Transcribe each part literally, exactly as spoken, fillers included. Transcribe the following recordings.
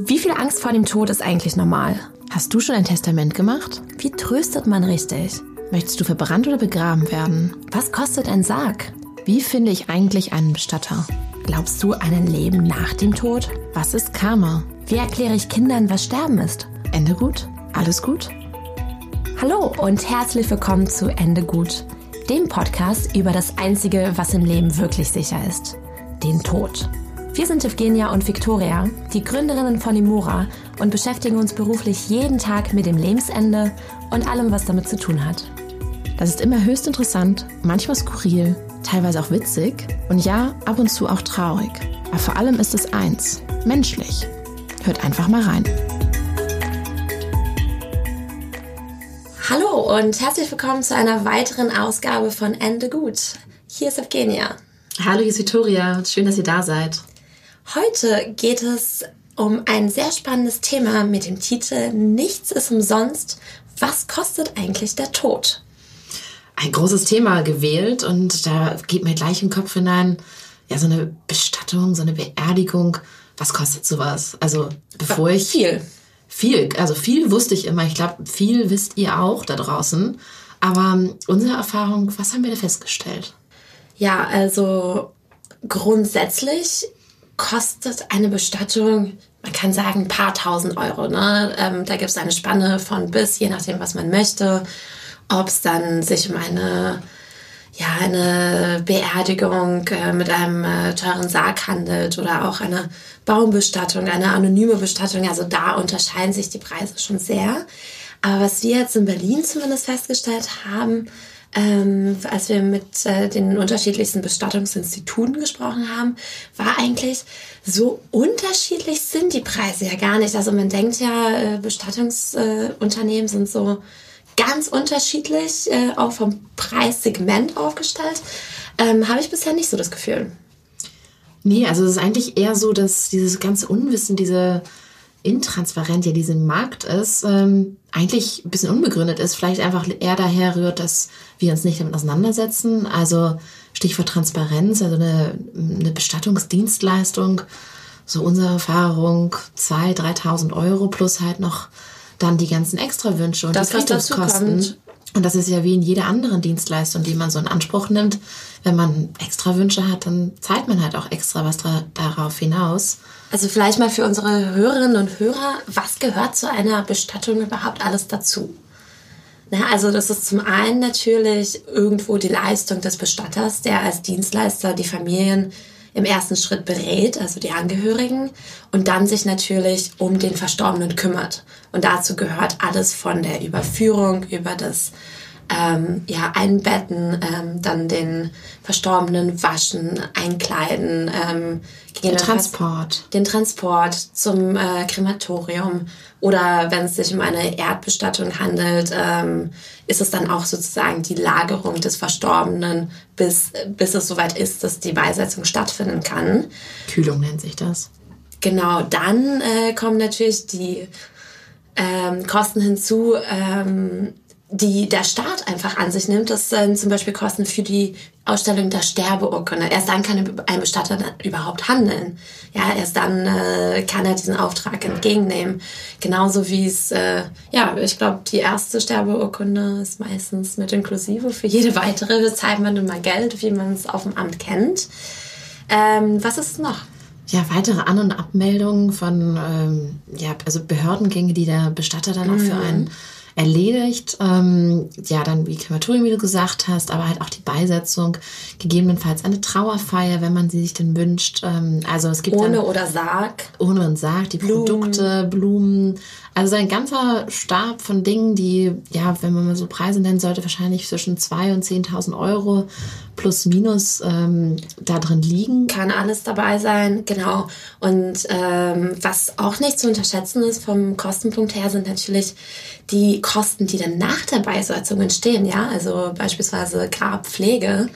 Wie viel Angst vor dem Tod ist eigentlich normal? Hast du schon ein Testament gemacht? Wie tröstet man richtig? Möchtest du verbrannt oder begraben werden? Was kostet ein Sarg? Wie finde ich eigentlich einen Bestatter? Glaubst du an ein Leben nach dem Tod? Was ist Karma? Wie erkläre ich Kindern, was Sterben ist? Ende gut? Alles gut? Hallo und herzlich willkommen zu Ende gut, dem Podcast über das Einzige, was im Leben wirklich sicher ist: den Tod. Wir sind Evgenia und Viktoria, die Gründerinnen von Imora, und beschäftigen uns beruflich jeden Tag mit dem Lebensende und allem, was damit zu tun hat. Das ist immer höchst interessant, manchmal skurril, teilweise auch witzig und ja, ab und zu auch traurig. Aber vor allem ist es eins: menschlich. Hört einfach mal rein. Hallo und herzlich willkommen zu einer weiteren Ausgabe von Ende gut. Hier ist Evgenia. Hallo, hier ist Viktoria. Schön, dass ihr da seid. Heute geht es um ein sehr spannendes Thema mit dem Titel Nichts ist umsonst. Was kostet eigentlich der Tod? Ein großes Thema gewählt und da geht mir gleich im Kopf hinein, ja, so eine Bestattung, so eine Beerdigung. Was kostet sowas? Also bevor ich... Viel. Viel, also viel wusste ich immer. Ich glaube, viel wisst ihr auch da draußen. Aber unsere Erfahrung, was haben wir da festgestellt? Ja, also grundsätzlich kostet eine Bestattung, man kann sagen, ein paar tausend Euro. Ne? Ähm, da gibt es eine Spanne von bis, je nachdem, was man möchte. Ob es dann sich um eine, ja, eine Beerdigung äh, mit einem äh, teuren Sarg handelt oder auch eine Baumbestattung, eine anonyme Bestattung. Also da unterscheiden sich die Preise schon sehr. Aber was wir jetzt in Berlin zumindest festgestellt haben, Ähm, als wir mit äh, den unterschiedlichsten Bestattungsinstituten gesprochen haben, war eigentlich, so unterschiedlich sind die Preise ja gar nicht. Also man denkt ja, äh, Bestattungsunternehmen äh, sind so ganz unterschiedlich, äh, auch vom Preissegment aufgestellt. Ähm, habe ich bisher nicht so das Gefühl. Nee, also es ist eigentlich eher so, dass dieses ganze Unwissen, diese intransparent ja diesen Markt ist, ähm, eigentlich ein bisschen unbegründet ist, vielleicht einfach eher daher rührt, dass wir uns nicht damit auseinandersetzen. Also Stichwort Transparenz, also eine, eine Bestattungsdienstleistung, so unsere Erfahrung, zweitausend, dreitausend Euro plus halt noch dann die ganzen Extrawünsche und das, die Friedhofskosten. Und das ist ja wie in jeder anderen Dienstleistung, die man so in Anspruch nimmt. Wenn man extra Wünsche hat, dann zahlt man halt auch extra was da, darauf hinaus. Also vielleicht mal für unsere Hörerinnen und Hörer, was gehört zu einer Bestattung überhaupt alles dazu? Na, also das ist zum einen natürlich irgendwo die Leistung des Bestatters, der als Dienstleister die Familien im ersten Schritt berät, also die Angehörigen, und dann sich natürlich um den Verstorbenen kümmert. Und dazu gehört alles von der Überführung über das ähm, ja, Einbetten, ähm, dann den Verstorbenen waschen, einkleiden, ähm, den Transport. Den Transport zum äh, Krematorium. Oder wenn es sich um eine Erdbestattung handelt, ähm, ist es dann auch sozusagen die Lagerung des Verstorbenen, bis, bis es soweit ist, dass die Beisetzung stattfinden kann. Kühlung nennt sich das. Genau, dann äh, kommen natürlich die ähm, Kosten hinzu, ähm, die der Staat einfach an sich nimmt. Das sind zum Beispiel Kosten für die Ausstellung der Sterbeurkunde. Erst dann kann ein Bestatter überhaupt handeln. Ja, erst dann äh, kann er diesen Auftrag entgegennehmen. Genauso wie es, äh, ja, ich glaube, die erste Sterbeurkunde ist meistens mit inklusive. Für jede weitere bezahlt man immer Geld, wie man es auf dem Amt kennt. Ähm, was ist es noch? Ja, weitere An- und Abmeldungen von ähm, ja, also Behördengänge, die der Bestatter dann auch für einen erledigt. Ähm, ja, dann wie Krematorium, wie du gesagt hast, aber halt auch die Beisetzung, gegebenenfalls eine Trauerfeier, wenn man sie sich denn wünscht. Ähm, also es gibt ohne dann, oder Sarg. Ohne und Sarg, die Blumen. Produkte, Blumen. Also ein ganzer Stab von Dingen, die, ja, wenn man mal so Preise nennen sollte, wahrscheinlich zwischen zweitausend und zehntausend Euro plus minus ähm, da drin liegen. Kann alles dabei sein, genau. Und ähm, was auch nicht zu unterschätzen ist vom Kostenpunkt her, sind natürlich die Kosten, die dann nach der Beisetzung entstehen. Ja, also beispielsweise Grabpflege.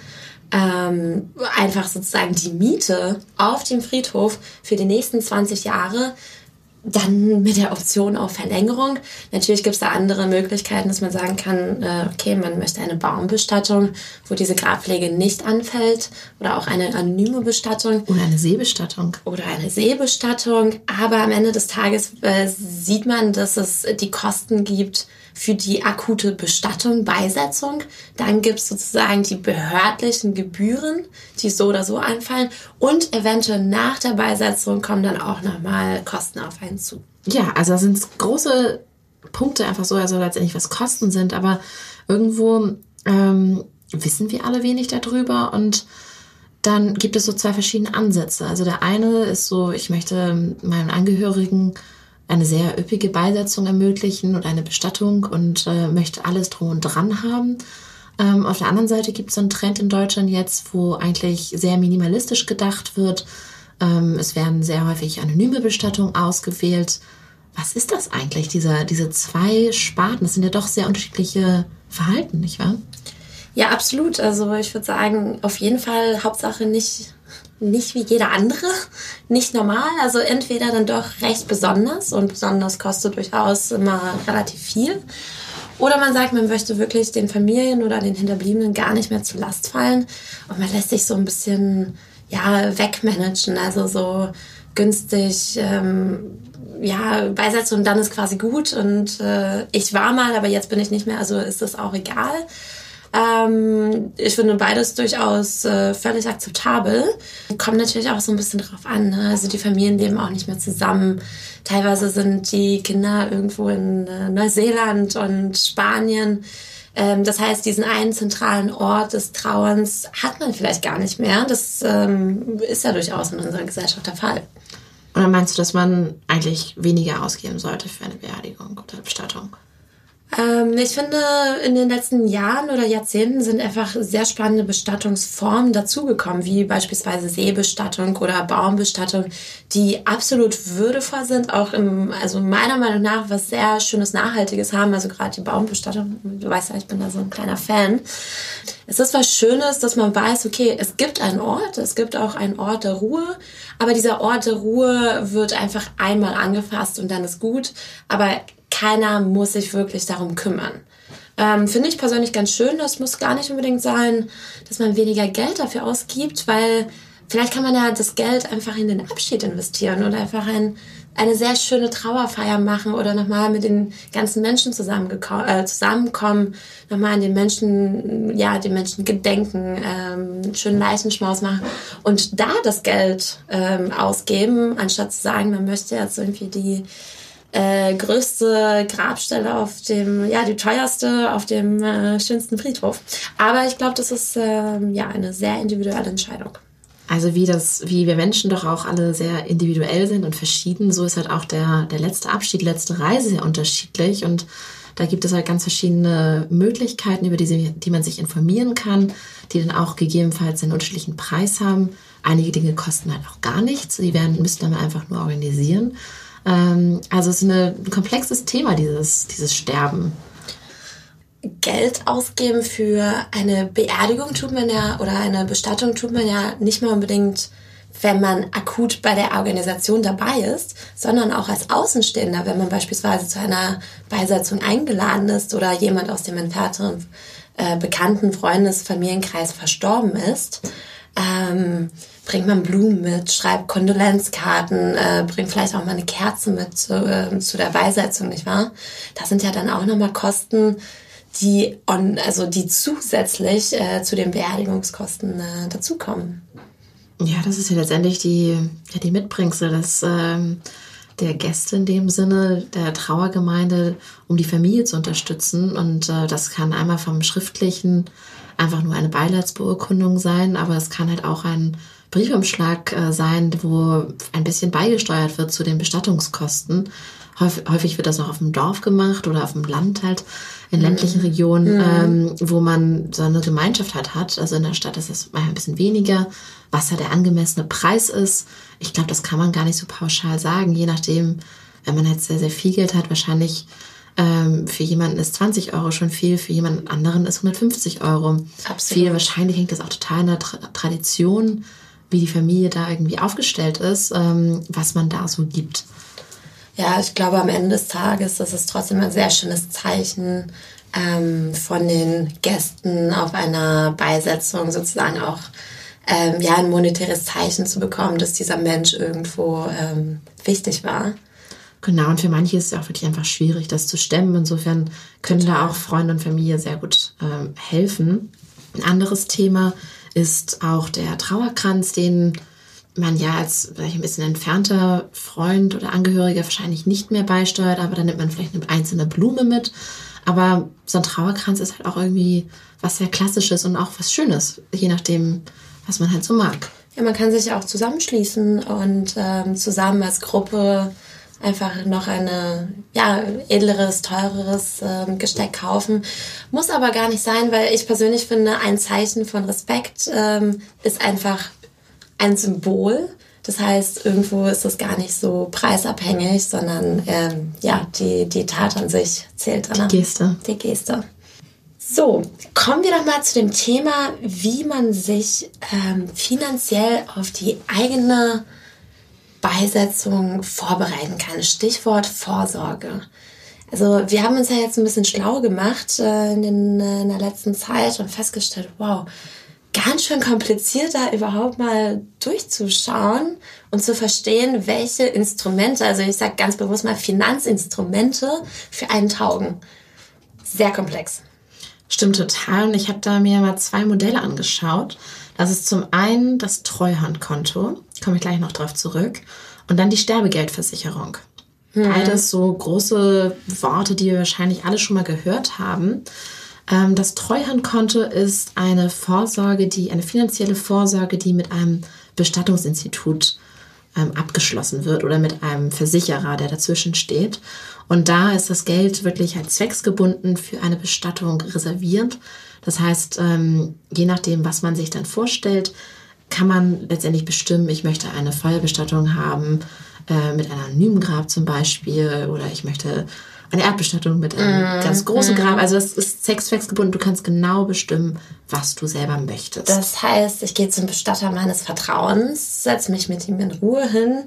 Ähm, einfach sozusagen die Miete auf dem Friedhof für die nächsten zwanzig Jahre, Dann mit der Option auf Verlängerung. Natürlich gibt es da andere Möglichkeiten, dass man sagen kann, äh, okay, man möchte eine Baumbestattung, wo diese Grabpflege nicht anfällt, oder auch eine anonyme Bestattung. Oder eine Seebestattung. Oder eine Seebestattung. Aber am Ende des Tages äh, sieht man, dass es die Kosten gibt für die akute Bestattung, Beisetzung. Dann gibt es sozusagen die behördlichen Gebühren, die so oder so anfallen. Und eventuell nach der Beisetzung kommen dann auch nochmal Kosten auf einen zu. Ja, also da sind große Punkte einfach so, also letztendlich was Kosten sind. Aber irgendwo ähm, wissen wir alle wenig darüber. Und dann gibt es so zwei verschiedene Ansätze. Also der eine ist so, ich möchte meinen Angehörigen eine sehr üppige Beisetzung ermöglichen und eine Bestattung und äh, möchte alles drum und dran haben. Ähm, auf der anderen Seite gibt es so einen Trend in Deutschland jetzt, wo eigentlich sehr minimalistisch gedacht wird. Ähm, es werden sehr häufig anonyme Bestattungen ausgewählt. Was ist das eigentlich, dieser, diese zwei Sparten? Das sind ja doch sehr unterschiedliche Verhalten, nicht wahr? Ja, absolut. Also ich würde sagen, auf jeden Fall Hauptsache nicht... nicht wie jeder andere, nicht normal, also entweder dann doch recht besonders, und besonders kostet durchaus immer relativ viel, oder man sagt, man möchte wirklich den Familien oder den Hinterbliebenen gar nicht mehr zur Last fallen und man lässt sich so ein bisschen ja wegmanagen, also so günstig ähm, ja beisetzen und dann ist quasi gut und äh, ich war mal, aber jetzt bin ich nicht mehr, also ist das auch egal. Ähm, ich finde beides durchaus äh, völlig akzeptabel. Kommt natürlich auch so ein bisschen drauf an, ne? Also die Familien leben auch nicht mehr zusammen. Teilweise sind die Kinder irgendwo in äh, Neuseeland und Spanien. Ähm, das heißt, diesen einen zentralen Ort des Trauerns hat man vielleicht gar nicht mehr. Das ähm, ist ja durchaus in unserer Gesellschaft der Fall. Oder meinst du, dass man eigentlich weniger ausgeben sollte für eine Beerdigung oder Bestattung? Ähm, ich finde, in den letzten Jahren oder Jahrzehnten sind einfach sehr spannende Bestattungsformen dazugekommen, wie beispielsweise Seebestattung oder Baumbestattung, die absolut würdevoll sind, auch im, also meiner Meinung nach was sehr Schönes, Nachhaltiges haben, also gerade die Baumbestattung, du weißt ja, ich bin da so ein kleiner Fan. Es ist was Schönes, dass man weiß, okay, es gibt einen Ort, es gibt auch einen Ort der Ruhe, aber dieser Ort der Ruhe wird einfach einmal angefasst und dann ist gut, aber keiner muss sich wirklich darum kümmern. Ähm, finde ich persönlich ganz schön. Das muss gar nicht unbedingt sein, dass man weniger Geld dafür ausgibt, weil vielleicht kann man ja das Geld einfach in den Abschied investieren oder einfach ein, eine sehr schöne Trauerfeier machen oder nochmal mit den ganzen Menschen äh, zusammenkommen, nochmal an den Menschen, ja, den Menschen gedenken, ähm, einen schönen Leichenschmaus machen und da das Geld ähm, ausgeben, anstatt zu sagen, man möchte jetzt irgendwie die Äh, größte Grabstelle auf dem, ja, die teuerste auf dem äh, schönsten Friedhof. Aber ich glaube, das ist äh, ja eine sehr individuelle Entscheidung. Also wie das, wie wir Menschen doch auch alle sehr individuell sind und verschieden, so ist halt auch der, der letzte Abschied, die letzte Reise sehr unterschiedlich und da gibt es halt ganz verschiedene Möglichkeiten, über die, die man sich informieren kann, die dann auch gegebenenfalls einen unterschiedlichen Preis haben. Einige Dinge kosten halt auch gar nichts, die werden, müssen dann einfach nur organisieren. Also es ist eine, ein komplexes Thema, dieses, dieses Sterben. Geld ausgeben für eine Beerdigung tut man ja, oder eine Bestattung tut man ja nicht mal unbedingt, wenn man akut bei der Organisation dabei ist, sondern auch als Außenstehender, wenn man beispielsweise zu einer Beisetzung eingeladen ist oder jemand aus dem entfernten äh, Bekannten-, Freundes-, Familienkreis verstorben ist. Ähm, bringt man Blumen mit, schreibt Kondolenzkarten, äh, bringt vielleicht auch mal eine Kerze mit zu, äh, zu der Beisetzung, nicht wahr? Das sind ja dann auch nochmal Kosten, die on, also die zusätzlich äh, zu den Beerdigungskosten äh, dazukommen. Ja, das ist ja letztendlich die, ja, die Mitbringsel des, ähm, der Gäste in dem Sinne, der Trauergemeinde, um die Familie zu unterstützen. Und äh, das kann einmal vom Schriftlichen einfach nur eine Beileidsbeurkundung sein, aber es kann halt auch ein Briefumschlag äh, sein, wo ein bisschen beigesteuert wird zu den Bestattungskosten. Häufig, häufig wird das noch auf dem Dorf gemacht oder auf dem Land halt, in ländlichen Regionen, mhm. ähm, wo man so eine Gemeinschaft halt hat. Also in der Stadt ist es ein bisschen weniger. Was da der angemessene Preis ist, ich glaube, das kann man gar nicht so pauschal sagen. Je nachdem, wenn man halt sehr, sehr viel Geld hat, wahrscheinlich ähm, für jemanden ist zwanzig Euro schon viel, für jemanden anderen ist hundertfünfzig Euro. Absolut. Viel, wahrscheinlich hängt das auch total in der Tra- Tradition, wie die Familie da irgendwie aufgestellt ist, ähm, was man da so gibt. Ja, ich glaube, am Ende des Tages, das ist trotzdem ein sehr schönes Zeichen ähm, von den Gästen auf einer Beisetzung sozusagen auch ähm, ja, ein monetäres Zeichen zu bekommen, dass dieser Mensch irgendwo ähm, wichtig war. Genau, und für manche ist es auch wirklich einfach schwierig, das zu stemmen. Insofern können Total. Da auch Freunde und Familie sehr gut ähm, helfen. Ein anderes Thema ist auch der Trauerkranz, den man ja als vielleicht ein bisschen entfernter Freund oder Angehöriger wahrscheinlich nicht mehr beisteuert, aber dann nimmt man vielleicht eine einzelne Blume mit. Aber so ein Trauerkranz ist halt auch irgendwie was sehr Klassisches und auch was Schönes, je nachdem, was man halt so mag. Ja, man kann sich auch zusammenschließen und ähm, zusammen als Gruppe einfach noch eine, ja, edleres, teureres ähm, Gesteck kaufen. Muss aber gar nicht sein, weil ich persönlich finde, ein Zeichen von Respekt ähm, ist einfach ein Symbol. Das heißt, irgendwo ist das gar nicht so preisabhängig, sondern ähm, ja, die, die Tat an sich zählt dann. Die Geste. Die Geste. So, kommen wir doch mal zu dem Thema, wie man sich ähm, finanziell auf die eigene Beisetzung vorbereiten kann. Stichwort Vorsorge. Also wir haben uns ja jetzt ein bisschen schlau gemacht äh, in, den, äh, in der letzten Zeit und festgestellt, wow, ganz schön kompliziert, da überhaupt mal durchzuschauen und zu verstehen, welche Instrumente, also ich sage ganz bewusst mal Finanzinstrumente, für einen taugen. Sehr komplex. Stimmt total. Und ich habe da mir mal zwei Modelle angeschaut. Das ist zum einen das Treuhandkonto, komme ich gleich noch drauf zurück, und dann die Sterbegeldversicherung. Mhm. Beides so große Worte, die wir wahrscheinlich alle schon mal gehört haben. Das Treuhandkonto ist eine Vorsorge, die eine finanzielle Vorsorge, die mit einem Bestattungsinstitut ähm, abgeschlossen wird oder mit einem Versicherer, der dazwischen steht. Und da ist das Geld wirklich halt zwecksgebunden für eine Bestattung reserviert. Das heißt, ähm, je nachdem, was man sich dann vorstellt, kann man letztendlich bestimmen, ich möchte eine Feuerbestattung haben äh, mit einem anonymen Grab zum Beispiel, oder ich möchte eine Erdbestattung mit einem mm, ganz großen mm. Grab. Also das ist zwecksgebunden. Du kannst genau bestimmen, was du selber möchtest. Das heißt, ich gehe zum Bestatter meines Vertrauens, setze mich mit ihm in Ruhe hin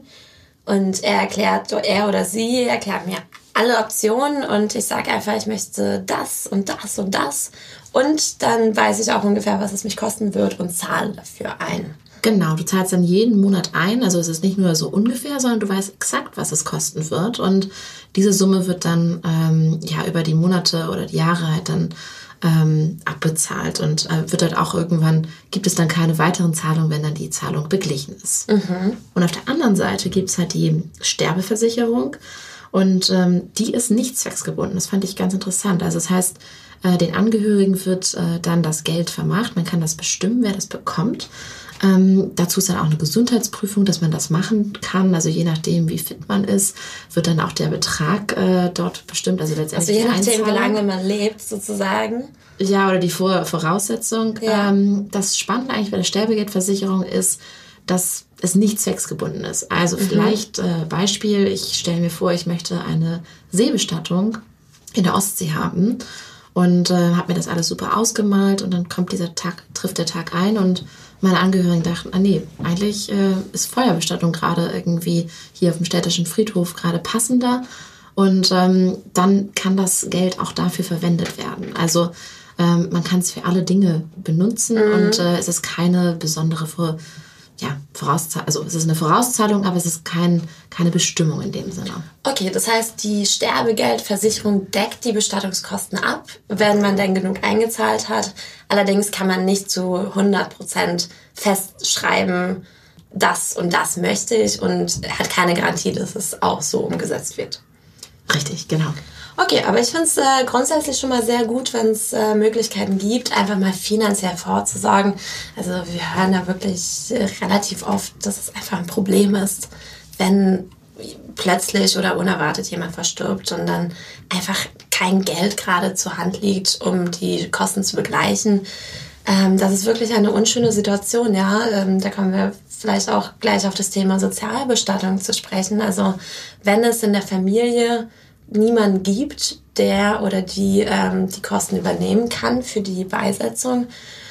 und er erklärt, er oder sie erklärt mir alle Optionen und ich sage einfach, ich möchte das und das und das. Und dann weiß ich auch ungefähr, was es mich kosten wird und zahle dafür ein. Genau, du zahlst dann jeden Monat ein, also es ist nicht nur so ungefähr, sondern du weißt exakt, was es kosten wird, und diese Summe wird dann ähm, ja über die Monate oder die Jahre halt dann ähm, abbezahlt und äh, wird halt auch irgendwann, gibt es dann keine weiteren Zahlungen, wenn dann die Zahlung beglichen ist. Mhm. Und auf der anderen Seite gibt es halt die Sterbeversicherung und ähm, die ist nicht zwecksgebunden, das fand ich ganz interessant. Also das heißt, äh, den Angehörigen wird äh, dann das Geld vermacht, man kann das bestimmen, wer das bekommt. Ähm, dazu ist dann auch eine Gesundheitsprüfung, dass man das machen kann. Also je nachdem, wie fit man ist, wird dann auch der Betrag äh, dort bestimmt. Also letztendlich also je nachdem, wie lange man lebt, sozusagen. Ja, oder die Vor- Voraussetzung. Ja. Ähm, das Spannende eigentlich bei der Sterbegeldversicherung ist, dass es nicht zwecksgebunden ist. Also mhm. vielleicht äh, Beispiel, ich stelle mir vor, ich möchte eine Seebestattung in der Ostsee haben und äh, habe mir das alles super ausgemalt, und dann kommt dieser Tag, trifft der Tag ein und meine Angehörigen dachten, ah nee, eigentlich äh, ist Feuerbestattung gerade irgendwie hier auf dem städtischen Friedhof gerade passender, und ähm, dann kann das Geld auch dafür verwendet werden. Also ähm, man kann es für alle Dinge benutzen mhm. und äh, es ist keine besondere Vor- ja, Vorauszahlung, also es ist eine Vorauszahlung, aber es ist kein, keine Bestimmung in dem Sinne. Okay, das heißt, die Sterbegeldversicherung deckt die Bestattungskosten ab, wenn man denn genug eingezahlt hat. Allerdings kann man nicht zu hundert Prozent festschreiben, das und das möchte ich, und hat keine Garantie, dass es auch so umgesetzt wird. Richtig, genau. Okay, aber ich finde es äh, grundsätzlich schon mal sehr gut, wenn es äh, Möglichkeiten gibt, einfach mal finanziell vorzusorgen. Also wir hören ja wirklich äh, relativ oft, dass es einfach ein Problem ist, wenn plötzlich oder unerwartet jemand verstirbt und dann einfach kein Geld gerade zur Hand liegt, um die Kosten zu begleichen. Ähm, das ist wirklich eine unschöne Situation, ja. Ähm, da kommen wir vielleicht auch gleich auf das Thema Sozialbestattung zu sprechen. Also wenn es in der Familie niemanden gibt, der oder die ähm, die Kosten übernehmen kann für die Beisetzung,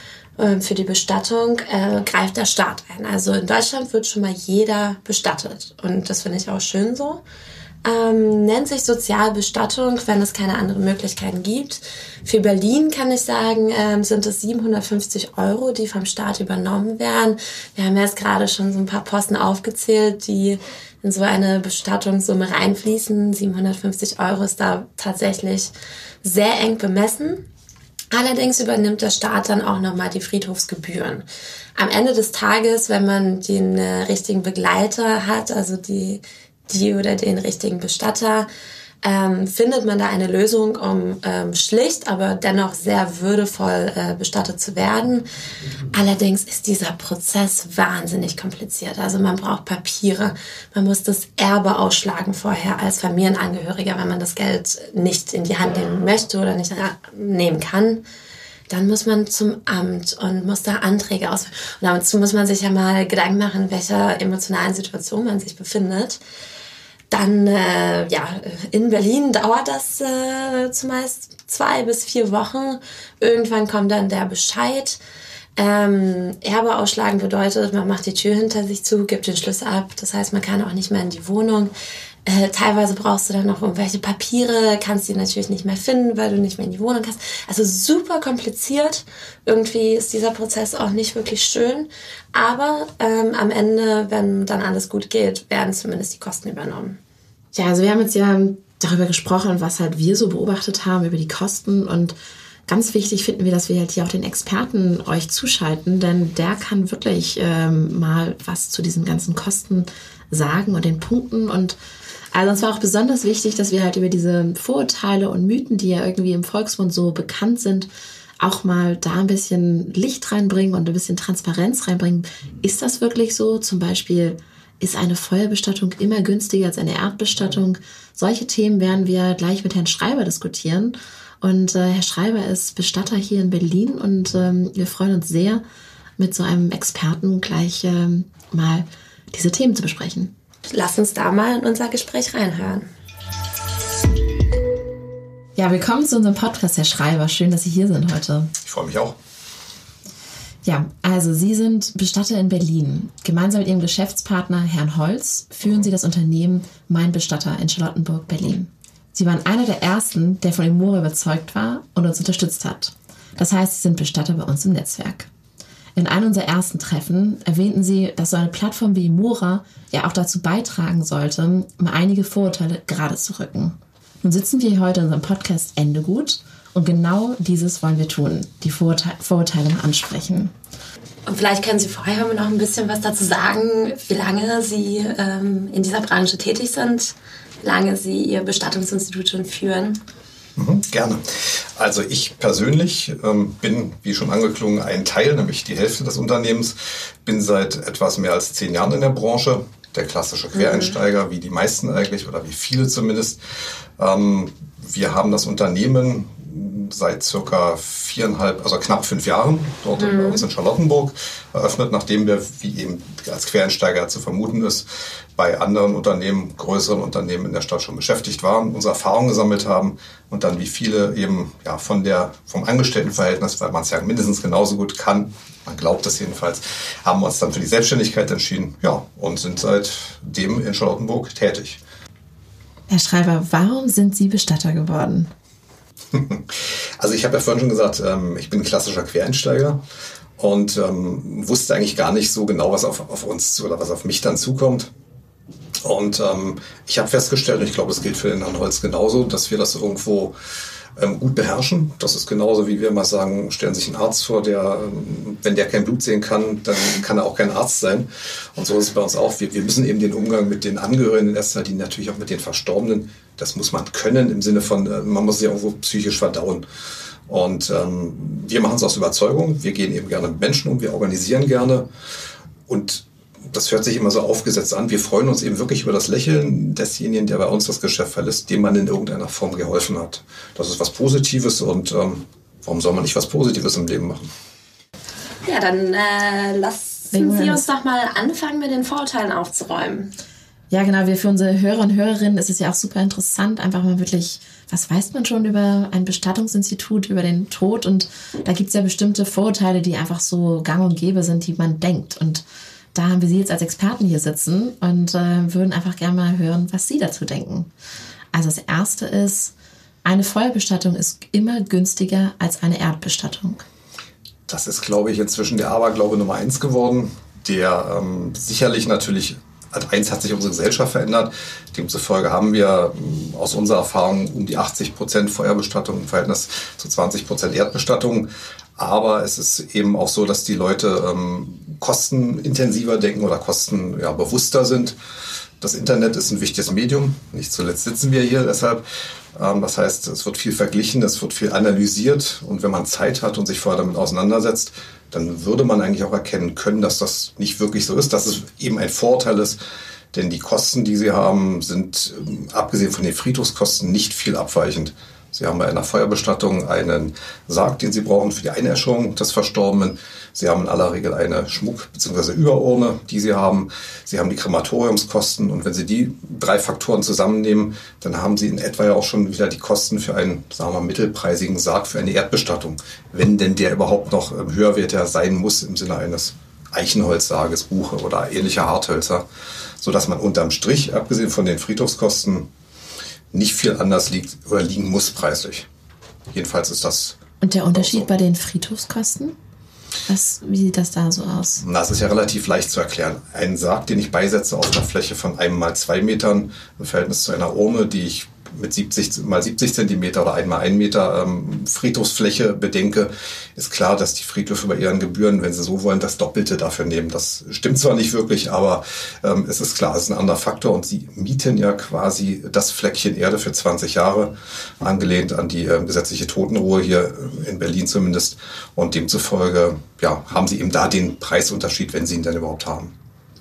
äh, für die Bestattung, äh, greift der Staat ein. Also in Deutschland wird schon mal jeder bestattet und das finde ich auch schön so. Ähm, nennt sich Sozialbestattung, wenn es keine anderen Möglichkeiten gibt. Für Berlin kann ich sagen, ähm, sind es siebenhundertfünfzig Euro, die vom Staat übernommen werden. Wir haben jetzt gerade schon so ein paar Posten aufgezählt, die in so eine Bestattungssumme reinfließen. siebenhundertfünfzig Euro ist da tatsächlich sehr eng bemessen. Allerdings übernimmt der Staat dann auch nochmal die Friedhofsgebühren. Am Ende des Tages, wenn man den äh, richtigen Begleiter hat, also die die oder den richtigen Bestatter, ähm, findet man da eine Lösung, um ähm, schlicht, aber dennoch sehr würdevoll äh, bestattet zu werden. Allerdings ist dieser Prozess wahnsinnig kompliziert. Also man braucht Papiere, man muss das Erbe ausschlagen vorher als Familienangehöriger, wenn man das Geld nicht in die Hand nehmen möchte oder nicht nehmen kann. Dann muss man zum Amt und muss da Anträge ausfüllen. Und dazu muss man sich ja mal Gedanken machen, in welcher emotionalen Situation man sich befindet. Dann, äh, ja, in Berlin dauert das äh, zumeist zwei bis vier Wochen. Irgendwann kommt dann der Bescheid. Ähm, Erbe ausschlagen bedeutet, man macht die Tür hinter sich zu, gibt den Schlüssel ab. Das heißt, man kann auch nicht mehr in die Wohnung. Äh, teilweise brauchst du dann noch irgendwelche Papiere, kannst die natürlich nicht mehr finden, weil du nicht mehr in die Wohnung kannst. Also super kompliziert. Irgendwie ist dieser Prozess auch nicht wirklich schön. Aber ähm, am Ende, wenn dann alles gut geht, werden zumindest die Kosten übernommen. Ja, also wir haben jetzt ja darüber gesprochen, was halt wir so beobachtet haben über die Kosten. Und ganz wichtig finden wir, dass wir halt hier auch den Experten euch zuschalten, denn der kann wirklich ähm, mal was zu diesen ganzen Kosten sagen und den Punkten. Und also uns war auch besonders wichtig, dass wir halt über diese Vorurteile und Mythen, die ja irgendwie im Volksmund so bekannt sind, auch mal da ein bisschen Licht reinbringen und ein bisschen Transparenz reinbringen. Ist das wirklich so? Zum Beispiel, ist eine Feuerbestattung immer günstiger als eine Erdbestattung? Solche Themen werden wir gleich mit Herrn Schreiber diskutieren. Und äh, Herr Schreiber ist Bestatter hier in Berlin und ähm, wir freuen uns sehr, mit so einem Experten gleich ähm, mal diese Themen zu besprechen. Lass uns da mal in unser Gespräch reinhören. Ja, willkommen zu unserem Podcast, Herr Schreiber. Schön, dass Sie hier sind heute. Ich freue mich auch. Ja, also Sie sind Bestatter in Berlin. Gemeinsam mit Ihrem Geschäftspartner Herrn Holz führen Sie das Unternehmen Mein Bestatter in Charlottenburg, Berlin. Sie waren einer der Ersten, der von Imora überzeugt war und uns unterstützt hat. Das heißt, Sie sind Bestatter bei uns im Netzwerk. In einem unserer ersten Treffen erwähnten Sie, dass so eine Plattform wie Imora ja auch dazu beitragen sollte, mal einige Vorurteile gerade zu rücken. Nun sitzen wir heute in unserem Podcast Ende gut und genau dieses wollen wir tun, die Vorurteile, Vorurteile mal ansprechen. Und vielleicht können Sie vorher noch ein bisschen was dazu sagen, wie lange Sie ähm, in dieser Branche tätig sind, wie lange Sie Ihr Bestattungsinstitut schon führen. Mhm, gerne. Also ich persönlich ähm, bin, wie schon angeklungen, ein Teil, nämlich die Hälfte des Unternehmens, bin seit etwas mehr als zehn Jahren in der Branche, der klassische Quereinsteiger, mhm. wie die meisten eigentlich oder wie viele zumindest. Ähm, wir haben das Unternehmen seit circa viereinhalb, also knapp fünf Jahren dort mhm. bei uns in Charlottenburg eröffnet, nachdem wir, wie eben als Quereinsteiger zu vermuten ist, bei anderen Unternehmen, größeren Unternehmen in der Stadt schon beschäftigt waren, unsere Erfahrungen gesammelt haben und dann wie viele eben ja von der vom Angestelltenverhältnis, weil man es ja mindestens genauso gut kann, man glaubt es jedenfalls, haben wir uns dann für die Selbstständigkeit entschieden, ja, und sind seitdem in Charlottenburg tätig. Herr Schreiber, warum sind Sie Bestatter geworden? Also ich habe ja vorhin schon gesagt, ich bin ein klassischer Quereinsteiger und ähm, wusste eigentlich gar nicht so genau, was auf, auf uns oder was auf mich dann zukommt. Und ähm, ich habe festgestellt, und ich glaube, das gilt für den Herrn Holz genauso, dass wir das irgendwo ähm, gut beherrschen. Das ist genauso, wie wir mal sagen, stellen sich einen Arzt vor, der, ähm, wenn der kein Blut sehen kann, dann kann er auch kein Arzt sein. Und so ist es bei uns auch. Wir, wir müssen eben den Umgang mit den Angehörigen in erster Linie, natürlich auch mit den Verstorbenen, das muss man können im Sinne von, äh, man muss sie irgendwo psychisch verdauen. Und ähm, wir machen es aus Überzeugung. Wir gehen eben gerne mit Menschen um, wir organisieren gerne. Und das hört sich immer so aufgesetzt an. Wir freuen uns eben wirklich über das Lächeln desjenigen, der bei uns das Geschäft verlässt, dem man in irgendeiner Form geholfen hat. Das ist was Positives und ähm, warum soll man nicht was Positives im Leben machen? Ja, dann äh, lassen Sie uns doch mal anfangen, mit den Vorurteilen aufzuräumen. Ja, genau. Wir für unsere Hörer und Hörerinnen ist es ja auch super interessant, einfach mal wirklich, was weiß man schon über ein Bestattungsinstitut, über den Tod? Und da gibt es ja bestimmte Vorurteile, die einfach so gang und gäbe sind, die man denkt. Und Da haben wir Sie jetzt als Experten hier sitzen und äh, würden einfach gerne mal hören, was Sie dazu denken. Also das Erste ist, eine Feuerbestattung ist immer günstiger als eine Erdbestattung. Das ist, glaube ich, inzwischen der Aberglaube Nummer eins geworden, der ähm, sicherlich natürlich, als eins hat sich unsere Gesellschaft verändert. Demzufolge haben wir ähm, aus unserer Erfahrung um die achtzig Prozent Feuerbestattung im Verhältnis zu zwanzig Prozent Erdbestattung. Aber es ist eben auch so, dass die Leute ähm, kostenintensiver denken oder kostenbewusster ja, sind. Das Internet ist ein wichtiges Medium. Nicht zuletzt sitzen wir hier deshalb. Ähm, das heißt, es wird viel verglichen, es wird viel analysiert. Und wenn man Zeit hat und sich vorher damit auseinandersetzt, dann würde man eigentlich auch erkennen können, dass das nicht wirklich so ist, dass es eben ein Vorteil ist. Denn die Kosten, die sie haben, sind, ähm, abgesehen von den Friedhofskosten, nicht viel abweichend. Sie haben bei einer Feuerbestattung einen Sarg, den Sie brauchen für die Einäscherung des Verstorbenen. Sie haben in aller Regel eine Schmuck- bzw. Überurne, die Sie haben. Sie haben die Krematoriumskosten. Und wenn Sie die drei Faktoren zusammennehmen, dann haben Sie in etwa ja auch schon wieder die Kosten für einen, sagen wir mal, mittelpreisigen Sarg für eine Erdbestattung. Wenn denn der überhaupt noch höherwertiger sein muss im Sinne eines Eichenholzsarges, Buche oder ähnlicher Harthölzer. Sodass man unterm Strich, abgesehen von den Friedhofskosten, nicht viel anders liegt oder liegen muss preislich. Jedenfalls ist das. Und der Unterschied so. Bei den Friedhofskosten? Was, wie sieht das da so aus? Das ist ja relativ leicht zu erklären. Ein Sarg, den ich beisetze auf einer Fläche von einem mal zwei Metern im Verhältnis zu einer Urne, die ich mit siebzig mal siebzig Zentimeter oder einmal ein Meter ähm, Friedhofsfläche bedenke, ist klar, dass die Friedhöfe bei ihren Gebühren, wenn sie so wollen, das Doppelte dafür nehmen. Das stimmt zwar nicht wirklich, aber ähm, es ist klar, es ist ein anderer Faktor und sie mieten ja quasi das Fleckchen Erde für zwanzig Jahre, angelehnt an die äh, gesetzliche Totenruhe hier in Berlin zumindest. Und demzufolge ja, haben sie eben da den Preisunterschied, wenn sie ihn denn überhaupt haben.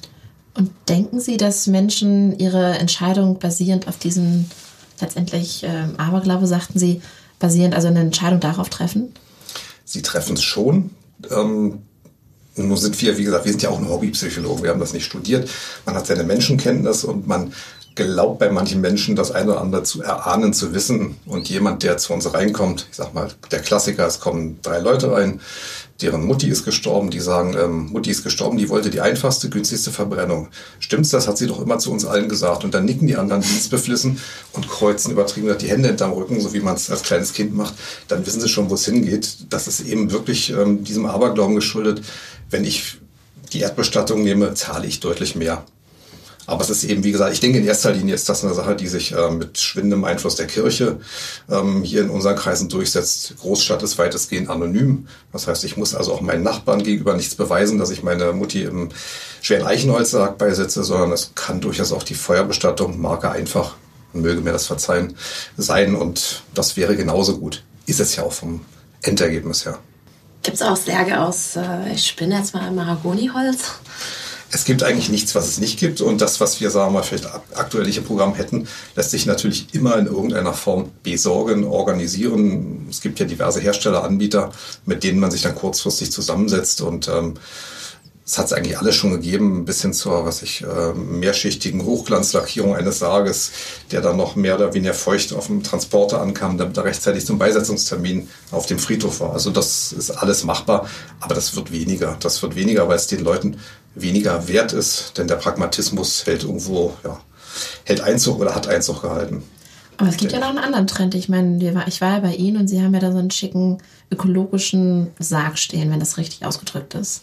Und denken Sie, dass Menschen ihre Entscheidung basierend auf diesen letztendlich ähm, Aberglaube, sagten Sie, basierend, also eine Entscheidung darauf treffen? Sie treffen es schon. Ähm, nun sind wir, wie gesagt, wir sind ja auch nur Hobbypsychologen, wir haben das nicht studiert. Man hat seine Menschenkenntnis und man glaubt bei manchen Menschen das eine oder andere zu erahnen, zu wissen. Und jemand, der zu uns reinkommt, ich sag mal, der Klassiker, es kommen drei Leute rein, deren Mutti ist gestorben, die sagen, ähm, Mutti ist gestorben, die wollte die einfachste, günstigste Verbrennung. Stimmt's, das hat sie doch immer zu uns allen gesagt. Und dann nicken die anderen dienstbeflissen und kreuzen übertrieben die Hände hinterm Rücken, so wie man es als kleines Kind macht. Dann wissen sie schon, wo es hingeht. Das ist eben wirklich ähm, diesem Aberglauben geschuldet. Wenn ich die Erdbestattung nehme, zahle ich deutlich mehr. Aber es ist eben, wie gesagt, ich denke in erster Linie ist das eine Sache, die sich äh, mit schwindendem Einfluss der Kirche ähm, hier in unseren Kreisen durchsetzt. Großstadt ist weitestgehend anonym. Das heißt, ich muss also auch meinen Nachbarn gegenüber nichts beweisen, dass ich meine Mutti im schweren Eichenholzsarg beisetze, sondern es kann durchaus auch die Feuerbestattung, Marke einfach, man möge mir das verzeihen, sein. Und das wäre genauso gut. Ist es ja auch vom Endergebnis her. Gibt es auch Särge aus, äh, ich spinne jetzt mal Mahagoniholz? Es gibt eigentlich nichts, was es nicht gibt. Und das, was wir, sagen wir mal, vielleicht aktuell nicht im Programm hätten, lässt sich natürlich immer in irgendeiner Form besorgen, organisieren. Es gibt ja diverse Hersteller, Anbieter, mit denen man sich dann kurzfristig zusammensetzt. Und ähm, es hat es eigentlich alles schon gegeben, bis hin zur was ich, äh, mehrschichtigen Hochglanzlackierung eines Sarges, der dann noch mehr oder weniger feucht auf dem Transporter ankam, damit er rechtzeitig zum Beisetzungstermin auf dem Friedhof war. Also das ist alles machbar, aber das wird weniger. Das wird weniger, weil es den Leuten weniger wert ist, denn der Pragmatismus hält irgendwo, ja, hält Einzug oder hat Einzug gehalten. Aber es gibt ja noch einen anderen Trend. Ich meine, ich war ja bei Ihnen und Sie haben ja da so einen schicken ökologischen Sarg stehen, wenn das richtig ausgedrückt ist.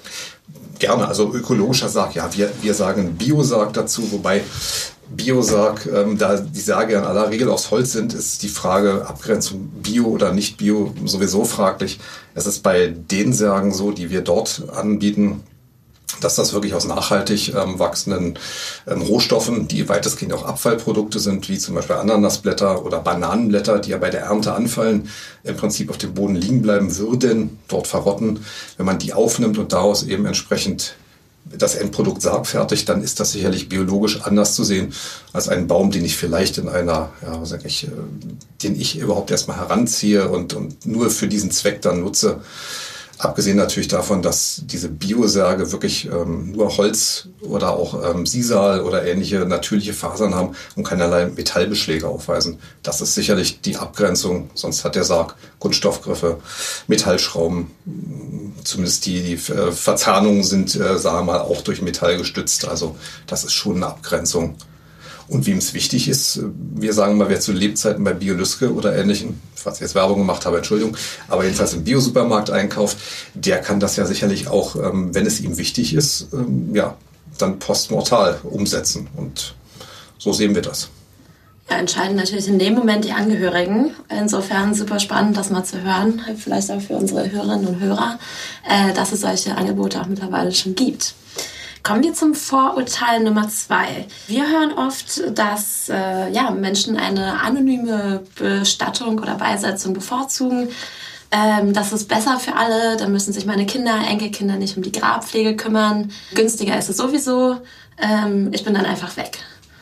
Gerne, also ökologischer Sarg, ja, wir, wir sagen Biosarg dazu, wobei Biosarg, ähm, da die Särge in aller Regel aus Holz sind, ist die Frage Abgrenzung Bio oder nicht Bio sowieso fraglich. Es ist bei den Särgen so, die wir dort anbieten, dass das wirklich aus nachhaltig ähm, wachsenden ähm, Rohstoffen, die weitestgehend auch Abfallprodukte sind, wie zum Beispiel Ananasblätter oder Bananenblätter, die ja bei der Ernte anfallen, im Prinzip auf dem Boden liegen bleiben würden, dort verrotten. Wenn man die aufnimmt und daraus eben entsprechend das Endprodukt Sarg fertigt, dann ist das sicherlich biologisch anders zu sehen als ein Baum, den ich vielleicht in einer, ja, was sag ich, äh, den ich überhaupt erstmal heranziehe und, und nur für diesen Zweck dann nutze. Abgesehen natürlich davon, dass diese Biosärge wirklich ähm, nur Holz oder auch ähm, Sisal oder ähnliche natürliche Fasern haben und keinerlei Metallbeschläge aufweisen. Das ist sicherlich die Abgrenzung. Sonst hat der Sarg Kunststoffgriffe, Metallschrauben. Zumindest die, die äh, Verzahnungen sind, äh, sagen wir mal, auch durch Metall gestützt. Also das ist schon eine Abgrenzung. Und wem es wichtig ist, wir sagen mal, wer zu Lebzeiten bei Biolüske oder Ähnlichem, falls ich jetzt Werbung gemacht habe, Entschuldigung, aber jedenfalls im Biosupermarkt einkauft, der kann das ja sicherlich auch, ähm, wenn es ihm wichtig ist, ähm, ja, dann postmortal umsetzen. Und so sehen wir das. Ja, entscheiden natürlich in dem Moment die Angehörigen. Insofern super spannend, das mal zu hören, vielleicht auch für unsere Hörerinnen und Hörer, äh, dass es solche Angebote auch mittlerweile schon gibt. Kommen wir zum Vorurteil Nummer zwei. Wir hören oft, dass äh, ja, Menschen eine anonyme Bestattung oder Beisetzung bevorzugen. Ähm, das ist besser für alle, da müssen sich meine Kinder, Enkelkinder nicht um die Grabpflege kümmern. Günstiger ist es sowieso. Ähm, ich bin dann einfach weg.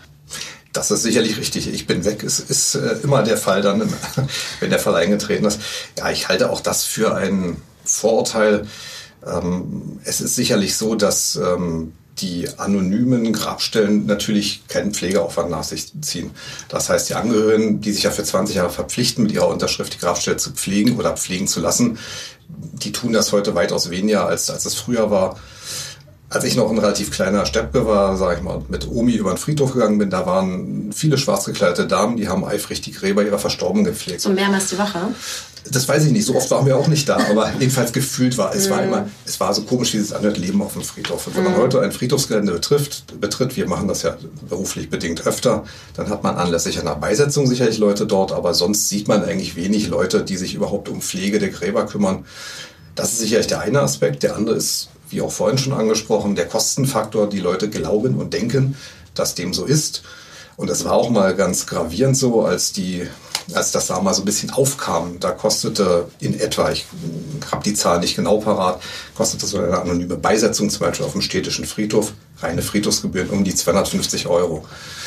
Das ist sicherlich richtig. Ich bin weg. Es ist äh, immer der Fall dann, wenn der Fall eingetreten ist. Ja, ich halte auch das für ein Vorurteil. Ähm, es ist sicherlich so, dass ähm, die anonymen Grabstellen natürlich keinen Pflegeaufwand nach sich ziehen. Das heißt, die Angehörigen, die sich ja für zwanzig Jahre verpflichten, mit ihrer Unterschrift die Grabstelle zu pflegen oder pflegen zu lassen, die tun das heute weitaus weniger, als, als es früher war. Als ich noch ein relativ kleiner Steppke war, sage ich mal, mit Omi über den Friedhof gegangen bin, da waren viele schwarz gekleidete Damen, die haben eifrig die Gräber ihrer Verstorbenen gepflegt. So mehrmals die Woche? Das weiß ich nicht, so oft waren wir auch nicht da, aber jedenfalls gefühlt war es. Mm. war immer, es war so komisch, dieses andere Leben auf dem Friedhof. Und wenn man mm. heute ein Friedhofsgelände betrifft, betritt, wir machen das ja beruflich bedingt öfter, dann hat man anlässlich einer Beisetzung sicherlich Leute dort, aber sonst sieht man eigentlich wenig Leute, die sich überhaupt um Pflege der Gräber kümmern. Das ist sicherlich der eine Aspekt. Der andere ist, wie auch vorhin schon angesprochen, der Kostenfaktor. Die Leute glauben und denken, dass dem so ist. Und es war auch mal ganz gravierend so, als die, als das da mal so ein bisschen aufkam. Da kostete in etwa, ich habe die Zahl nicht genau parat, kostete so eine anonyme Beisetzung, zum Beispiel auf dem städtischen Friedhof, reine Friedhofsgebühren, um die zweihundertfünfzig Euro.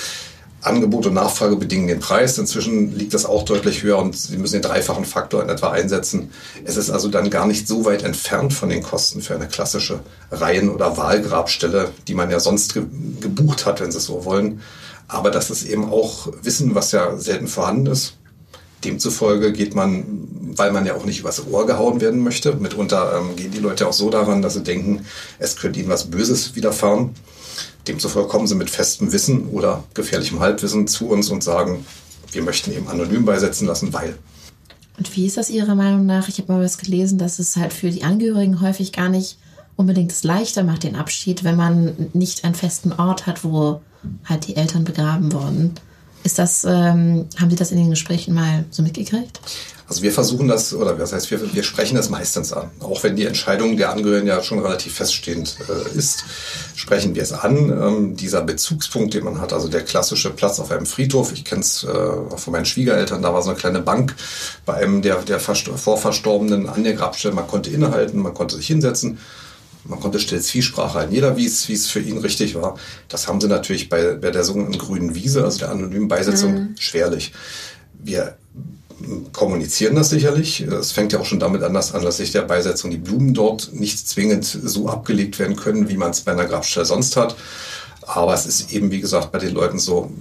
Angebot und Nachfrage bedingen den Preis. Inzwischen liegt das auch deutlich höher und Sie müssen den dreifachen Faktor in etwa einsetzen. Es ist also dann gar nicht so weit entfernt von den Kosten für eine klassische Reihen- oder Wahlgrabstelle, die man ja sonst ge- gebucht hat, wenn Sie es so wollen. Aber das ist eben auch Wissen, was ja selten vorhanden ist. Demzufolge geht man, weil man ja auch nicht übers Ohr gehauen werden möchte, mitunter ähm, gehen die Leute auch so daran, dass sie denken, es könnte ihnen was Böses widerfahren. Demzufolge kommen sie mit festem Wissen oder gefährlichem Halbwissen zu uns und sagen, wir möchten eben anonym beisetzen lassen, weil. Und wie ist das Ihrer Meinung nach? Ich habe mal was gelesen, dass es halt für die Angehörigen häufig gar nicht unbedingt es leichter macht, den Abschied, wenn man nicht einen festen Ort hat, wo halt die Eltern begraben wurden. Ist das, ähm, haben Sie das in den Gesprächen mal so mitgekriegt? Also wir versuchen das, oder das heißt, wir, wir sprechen das meistens an. Auch wenn die Entscheidung der Angehörigen ja schon relativ feststehend äh, ist, sprechen wir es an. Ähm, dieser Bezugspunkt, den man hat, also der klassische Platz auf einem Friedhof, ich kenne es äh, von meinen Schwiegereltern, da war so eine kleine Bank bei einem der, der Versto- Vorverstorbenen an der Grabstelle. Man konnte innehalten, man konnte sich hinsetzen. Man konnte still Zwiesprache halten. Jeder, wie es, wie es für ihn richtig war. Das haben sie natürlich bei, bei der sogenannten grünen Wiese, also der anonymen Beisetzung, mhm. schwerlich. Wir kommunizieren das sicherlich. Es fängt ja auch schon damit an, dass anlässlich der Beisetzung die Blumen dort nicht zwingend so abgelegt werden können, wie man es bei einer Grabstelle sonst hat. Aber es ist eben, wie gesagt, bei den Leuten so,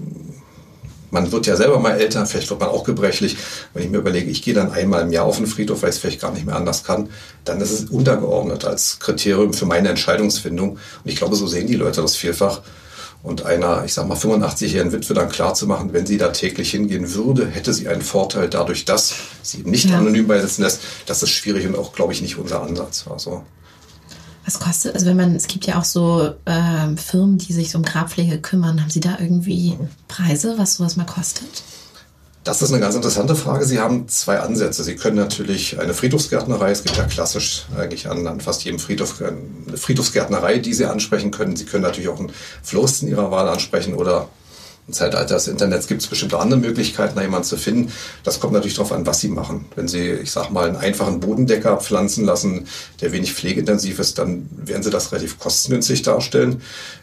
man wird ja selber mal älter, vielleicht wird man auch gebrechlich. Wenn ich mir überlege, ich gehe dann einmal im Jahr auf den Friedhof, weil ich es vielleicht gar nicht mehr anders kann, dann ist es untergeordnet als Kriterium für meine Entscheidungsfindung. Und ich glaube, so sehen die Leute das vielfach. Und einer, ich sag mal, fünfundachtzigjährigen Witwe dann klar zu machen, wenn sie da täglich hingehen würde, hätte sie einen Vorteil dadurch, dass sie eben nicht ja. anonym beisetzen lässt. Das ist schwierig und auch, glaube ich, nicht unser Ansatz. Also was kostet, also wenn man, es gibt ja auch so äh, Firmen, die sich um Grabpflege kümmern, haben Sie da irgendwie Preise, was sowas mal kostet? Das ist eine ganz interessante Frage. Sie haben zwei Ansätze. Sie können natürlich eine Friedhofsgärtnerei, es gibt ja klassisch eigentlich an, an fast jedem Friedhof eine Friedhofsgärtnerei, die Sie ansprechen können. Sie können natürlich auch einen Floristen Ihrer Wahl ansprechen oder im Zeitalter des Internets gibt es bestimmte andere Möglichkeiten, da jemanden zu finden. Das kommt natürlich darauf an, was Sie machen. Wenn Sie, ich sag mal, einen einfachen Bodendecker pflanzen lassen, der wenig pflegeintensiv ist, dann werden Sie das relativ kostengünstig darstellen.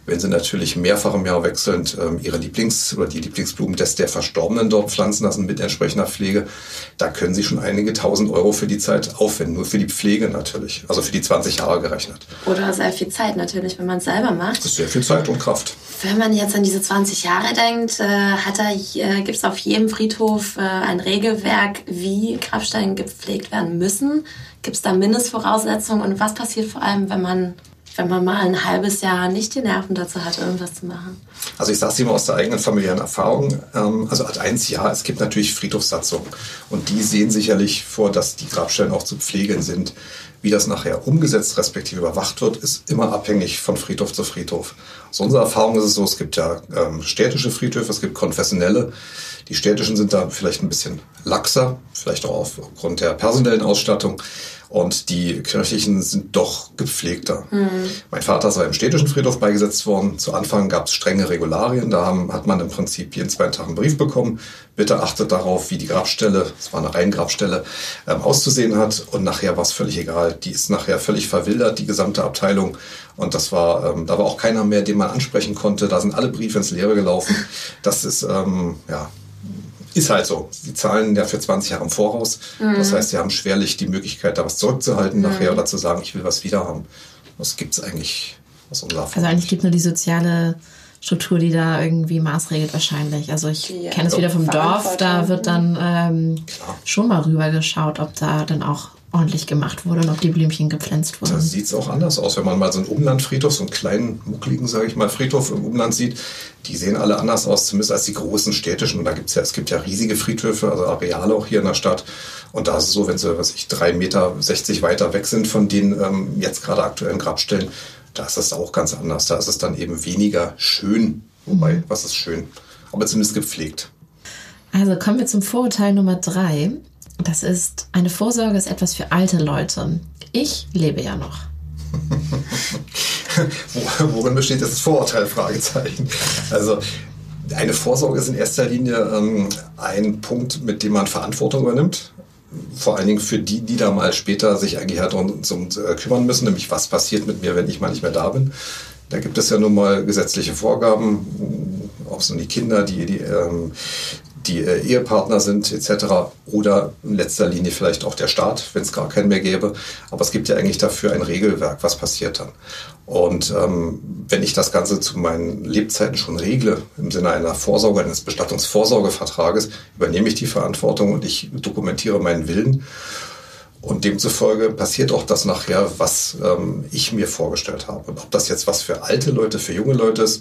Wenn Sie natürlich mehrfach im Jahr wechselnd ähm, Ihre Lieblings- oder die Lieblingsblumen des der Verstorbenen dort pflanzen lassen mit entsprechender Pflege, da können Sie schon einige tausend Euro für die Zeit aufwenden, nur für die Pflege natürlich, also für die zwanzig Jahre gerechnet. Oder sehr viel Zeit natürlich, wenn man es selber macht. Das ist sehr viel Zeit und Kraft. Wenn man jetzt an diese zwanzig Jahre denkt, äh, hat da, äh, gibt es auf jedem Friedhof äh, ein Regelwerk, wie Grabsteine gepflegt werden müssen? Gibt es da Mindestvoraussetzungen? Und was passiert vor allem, wenn man, wenn man mal ein halbes Jahr nicht die Nerven dazu hat, irgendwas zu machen? Also ich sage es immer aus der eigenen familiären Erfahrung. Ähm, also Ad eins, ja, es gibt natürlich Friedhofssatzungen. Und die sehen sicherlich vor, dass die Grabstellen auch zu pflegen sind. Wie das nachher umgesetzt respektive überwacht wird, ist immer abhängig von Friedhof zu Friedhof. Aus unserer Erfahrung ist es so, es gibt ja ähm, städtische Friedhöfe, es gibt konfessionelle. Die städtischen sind da vielleicht ein bisschen laxer, vielleicht auch aufgrund der personellen Ausstattung. Und die kirchlichen sind doch gepflegter. Mhm. Mein Vater ist im städtischen Friedhof beigesetzt worden. Zu Anfang gab es strenge Regularien. Da haben, hat man im Prinzip jeden zweiten Tag einen Brief bekommen. Bitte achtet darauf, wie die Grabstelle, es war eine Reihengrabstelle, ähm, auszusehen hat. Und nachher war es völlig egal. Die ist nachher völlig verwildert, die gesamte Abteilung. Und das war, ähm, da war auch keiner mehr, den man ansprechen konnte. Da sind alle Briefe ins Leere gelaufen. Das ist, ähm, ja... Ist halt so. Sie zahlen ja für zwanzig Jahre im Voraus. Mhm. Das heißt, sie haben schwerlich die Möglichkeit, da was zurückzuhalten mhm. nachher oder zu sagen, ich will was wieder haben. Das gibt es eigentlich aus unserer Erfahrung. Also eigentlich gibt es nur die soziale Struktur, die da irgendwie maßregelt wahrscheinlich. Also ich ja. kenne es wieder vom Dorf, da wird dann ähm, schon mal rüber geschaut, ob da dann auch ordentlich gemacht wurde und ob die Blümchen gepflanzt wurden. Da sieht es auch anders aus. Wenn man mal so einen Umlandfriedhof, so einen kleinen, muckligen, sage ich mal, Friedhof im Umland sieht, die sehen alle anders aus, zumindest als die großen städtischen. Und da gibt's ja, es gibt ja riesige Friedhöfe, also Areale auch hier in der Stadt. Und da ist es so, wenn sie, was ich, drei Meter sechzig weiter weg sind von den ähm, jetzt gerade aktuellen Grabstellen, da ist das auch ganz anders. Da ist es dann eben weniger schön. Wobei, mhm. was ist schön? Aber zumindest gepflegt. Also kommen wir zum Vorurteil Nummer drei. Das ist, eine Vorsorge ist etwas für alte Leute. Ich lebe ja noch. Worin besteht das Vorurteil? Fragezeichen. Also eine Vorsorge ist in erster Linie ähm, ein Punkt, mit dem man Verantwortung übernimmt. Vor allen Dingen für die, die da mal später sich eigentlich halt darum äh, kümmern müssen, nämlich was passiert mit mir, wenn ich mal nicht mehr da bin. Da gibt es ja nun mal gesetzliche Vorgaben, auch so die Kinder, die, die ähm, die äh, Ehepartner sind et cetera oder in letzter Linie vielleicht auch der Staat, wenn es gar keinen mehr gäbe. Aber es gibt ja eigentlich dafür ein Regelwerk, was passiert dann. Und ähm, wenn ich das Ganze zu meinen Lebzeiten schon regle, im Sinne einer Vorsorge, eines Bestattungsvorsorgevertrages, übernehme ich die Verantwortung und ich dokumentiere meinen Willen. Und demzufolge passiert auch das nachher, was ähm, ich mir vorgestellt habe. Und ob das jetzt was für alte Leute, für junge Leute ist,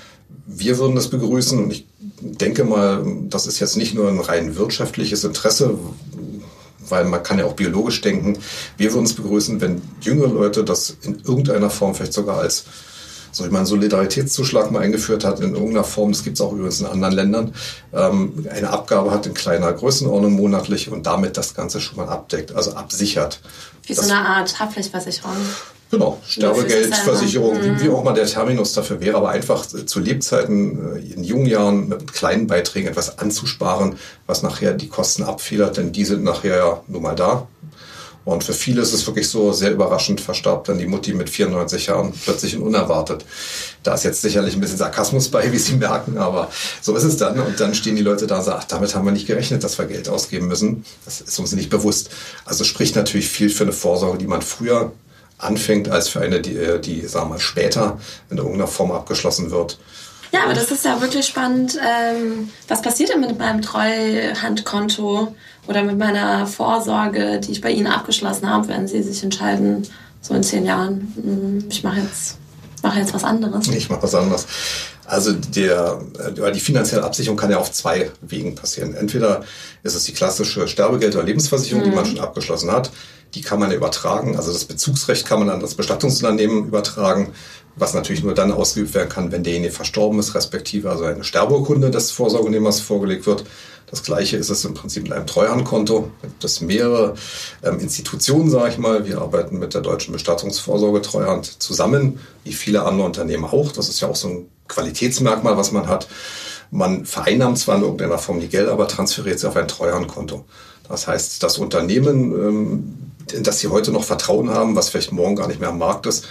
wir würden das begrüßen und ich denke mal, das ist jetzt nicht nur ein rein wirtschaftliches Interesse, weil man kann ja auch biologisch denken. Wir würden es begrüßen, wenn jüngere Leute das in irgendeiner Form vielleicht sogar als so wie man einen Solidaritätszuschlag mal eingeführt hat, in irgendeiner Form, das gibt es auch übrigens in anderen Ländern, ähm, eine Abgabe hat in kleiner Größenordnung monatlich und damit das Ganze schon mal abdeckt, also absichert. Wie so eine Art Haftpflichtversicherung. Genau, Sterbegeldversicherung, wie, wie auch mal der Terminus dafür wäre, aber einfach zu Lebzeiten in jungen Jahren mit kleinen Beiträgen etwas anzusparen, was nachher die Kosten abfedert, denn die sind nachher ja nun mal da. Und für viele ist es wirklich so sehr überraschend, verstarb dann die Mutti mit vierundneunzig Jahren plötzlich und unerwartet. Da ist jetzt sicherlich ein bisschen Sarkasmus bei, wie Sie merken, aber so ist es dann. Und dann stehen die Leute da und sagen, ach, damit haben wir nicht gerechnet, dass wir Geld ausgeben müssen. Das ist uns nicht bewusst. Also spricht natürlich viel für eine Vorsorge, die man früher anfängt, als für eine, die, die sagen wir mal, später in irgendeiner Form abgeschlossen wird. Ja, aber das ist ja wirklich spannend. Ähm, was passiert denn mit meinem Treuhandkonto oder mit meiner Vorsorge, die ich bei Ihnen abgeschlossen habe, wenn Sie sich entscheiden, so in zehn Jahren, ich mache jetzt, mache jetzt was anderes? Ich mache was anderes. Also der, die finanzielle Absicherung kann ja auf zwei Wegen passieren. Entweder ist es die klassische Sterbegeld- oder Lebensversicherung, mhm. die man schon abgeschlossen hat. Die kann man übertragen. Also das Bezugsrecht kann man an das Bestattungsunternehmen übertragen, was natürlich nur dann ausgeübt werden kann, wenn derjenige verstorben ist, respektive also eine Sterbeurkunde des Vorsorgenehmers vorgelegt wird. Das Gleiche ist es im Prinzip mit einem Treuhandkonto. Da gibt es mehrere ähm, Institutionen, sage ich mal. Wir arbeiten mit der Deutschen Bestattungsvorsorge Treuhand zusammen, wie viele andere Unternehmen auch. Das ist ja auch so ein Qualitätsmerkmal, was man hat. Man vereinnahmt zwar in irgendeiner Form die Gelder, aber transferiert sie auf ein Treuhandkonto. Das heißt, das Unternehmen, ähm, in das Sie heute noch Vertrauen haben, was vielleicht morgen gar nicht mehr am Markt ist,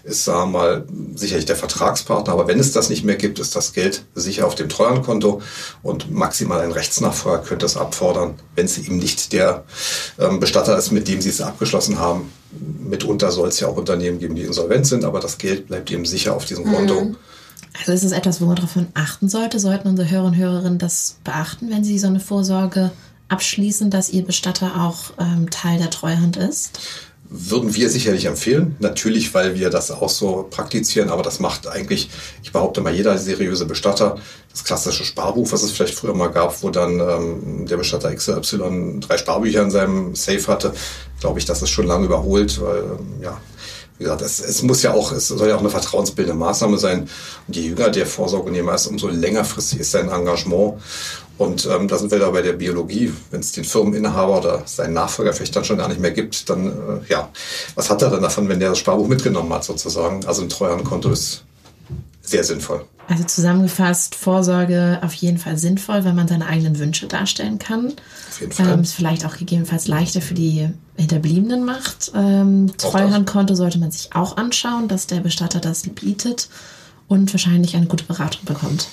ist, sagen wir mal, sicherlich der Vertragspartner. Aber wenn es das nicht mehr gibt, ist das Geld sicher auf dem Treuhandkonto und maximal ein Rechtsnachfolger könnte es abfordern, wenn es eben nicht der ähm, Bestatter ist, mit dem Sie es abgeschlossen haben. Mitunter soll es ja auch Unternehmen geben, die insolvent sind, aber das Geld bleibt eben sicher auf diesem Konto. Mhm. Also ist es etwas, wo man darauf achten sollte? Sollten unsere Hörer und Hörerinnen das beachten, wenn sie so eine Vorsorge abschließen, dass ihr Bestatter auch ähm, Teil der Treuhand ist? Würden wir sicherlich empfehlen. Natürlich, weil wir das auch so praktizieren, aber das macht eigentlich, ich behaupte mal, jeder seriöse Bestatter. Das klassische Sparbuch, was es vielleicht früher mal gab, wo dann ähm, der Bestatter X Y drei Sparbücher in seinem Safe hatte, glaube ich, das ist schon lange überholt, weil, ähm, ja, wie gesagt, es, es muss ja auch, es soll ja auch eine vertrauensbildende Maßnahme sein. Und je jünger der Vorsorgenehmer ist, umso längerfristig ist sein Engagement. Und ähm, da sind wir da bei der Biologie. Wenn es den Firmeninhaber oder seinen Nachfolger vielleicht dann schon gar nicht mehr gibt, dann, äh, ja, was hat er dann davon, wenn der das Sparbuch mitgenommen hat sozusagen? Also ein Treuhandkonto ist sehr sinnvoll. Also zusammengefasst, Vorsorge auf jeden Fall sinnvoll, wenn man seine eigenen Wünsche darstellen kann. Auf jeden Fall. Ähm, es vielleicht auch gegebenenfalls leichter für die Hinterbliebenen macht. Ähm, Treuhandkonto sollte man sich auch anschauen, dass der Bestatter das bietet und wahrscheinlich eine gute Beratung bekommt.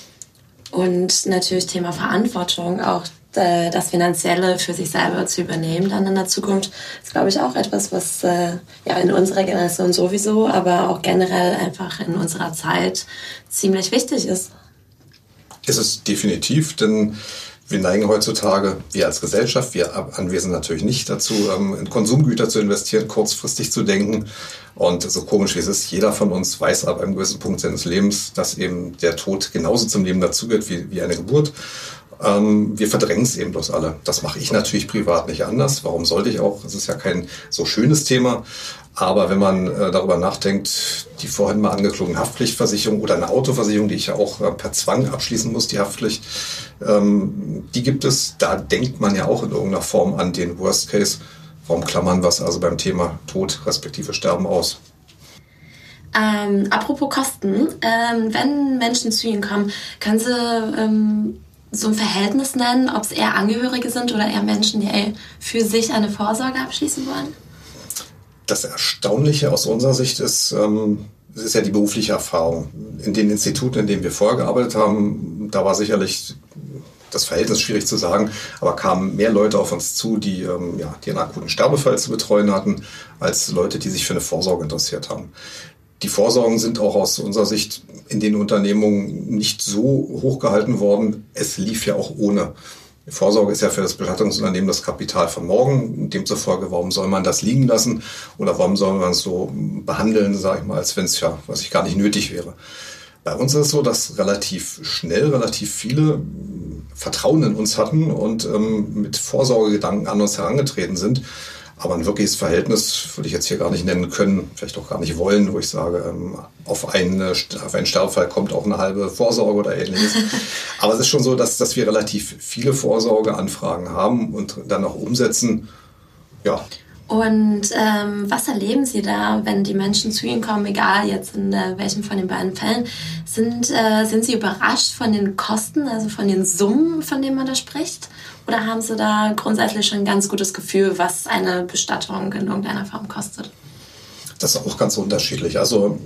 Und natürlich Thema Verantwortung, auch äh, das Finanzielle für sich selber zu übernehmen dann in der Zukunft, ist, glaube ich, auch etwas, was äh, ja in unserer Generation sowieso, aber auch generell einfach in unserer Zeit ziemlich wichtig ist. Ist es definitiv, denn wir neigen heutzutage, wir als Gesellschaft, wir Anwesende natürlich nicht dazu, in Konsumgüter zu investieren, kurzfristig zu denken. Und so komisch wie es ist, jeder von uns weiß ab einem gewissen Punkt seines Lebens, dass eben der Tod genauso zum Leben dazugehört wie, wie eine Geburt. Ähm, wir verdrängen es eben bloß alle. Das mache ich natürlich privat nicht anders. Warum sollte ich auch? Es ist ja kein so schönes Thema. Aber wenn man äh, darüber nachdenkt, die vorhin mal angeklungene Haftpflichtversicherung oder eine Autoversicherung, die ich ja auch äh, per Zwang abschließen muss, die Haftpflicht, ähm, die gibt es. Da denkt man ja auch in irgendeiner Form an den Worst Case. Warum klammern wir es also beim Thema Tod respektive Sterben aus? Ähm, apropos Kosten, ähm, wenn Menschen zu Ihnen kommen, können Sie ähm, so ein Verhältnis nennen, ob es eher Angehörige sind oder eher Menschen, die ey, für sich eine Vorsorge abschließen wollen? Das Erstaunliche aus unserer Sicht ist, ähm, es ist ja die berufliche Erfahrung. In den Instituten, in denen wir vorher gearbeitet haben, da war sicherlich das Verhältnis schwierig zu sagen, aber kamen mehr Leute auf uns zu, die, ähm, ja, die einen akuten Sterbefall zu betreuen hatten, als Leute, die sich für eine Vorsorge interessiert haben. Die Vorsorgen sind auch aus unserer Sicht in den Unternehmungen nicht so hoch gehalten worden. Es lief ja auch ohne. Die Vorsorge ist ja für das Bestattungsunternehmen das Kapital von morgen. Demzufolge, warum soll man das liegen lassen oder warum soll man es so behandeln, sage ich mal, als wenn es ja, was ich gar nicht nötig wäre. Bei uns ist es so, dass relativ schnell, relativ viele Vertrauen in uns hatten und ähm, mit Vorsorgegedanken an uns herangetreten sind. Aber ein wirkliches Verhältnis würde ich jetzt hier gar nicht nennen können, vielleicht auch gar nicht wollen, wo ich sage, ähm, auf, eine, auf einen Sterbefall kommt auch eine halbe Vorsorge oder ähnliches. Aber es ist schon so, dass, dass wir relativ viele Vorsorgeanfragen haben und dann auch umsetzen. Ja. Und ähm, was erleben Sie da, wenn die Menschen zu Ihnen kommen, egal jetzt in äh, welchem von den beiden Fällen? Sind, äh, sind Sie überrascht von den Kosten, also von den Summen, von denen man da spricht? Oder haben Sie da grundsätzlich schon ein ganz gutes Gefühl, was eine Bestattung in irgendeiner Form kostet? Das ist auch ganz unterschiedlich. Also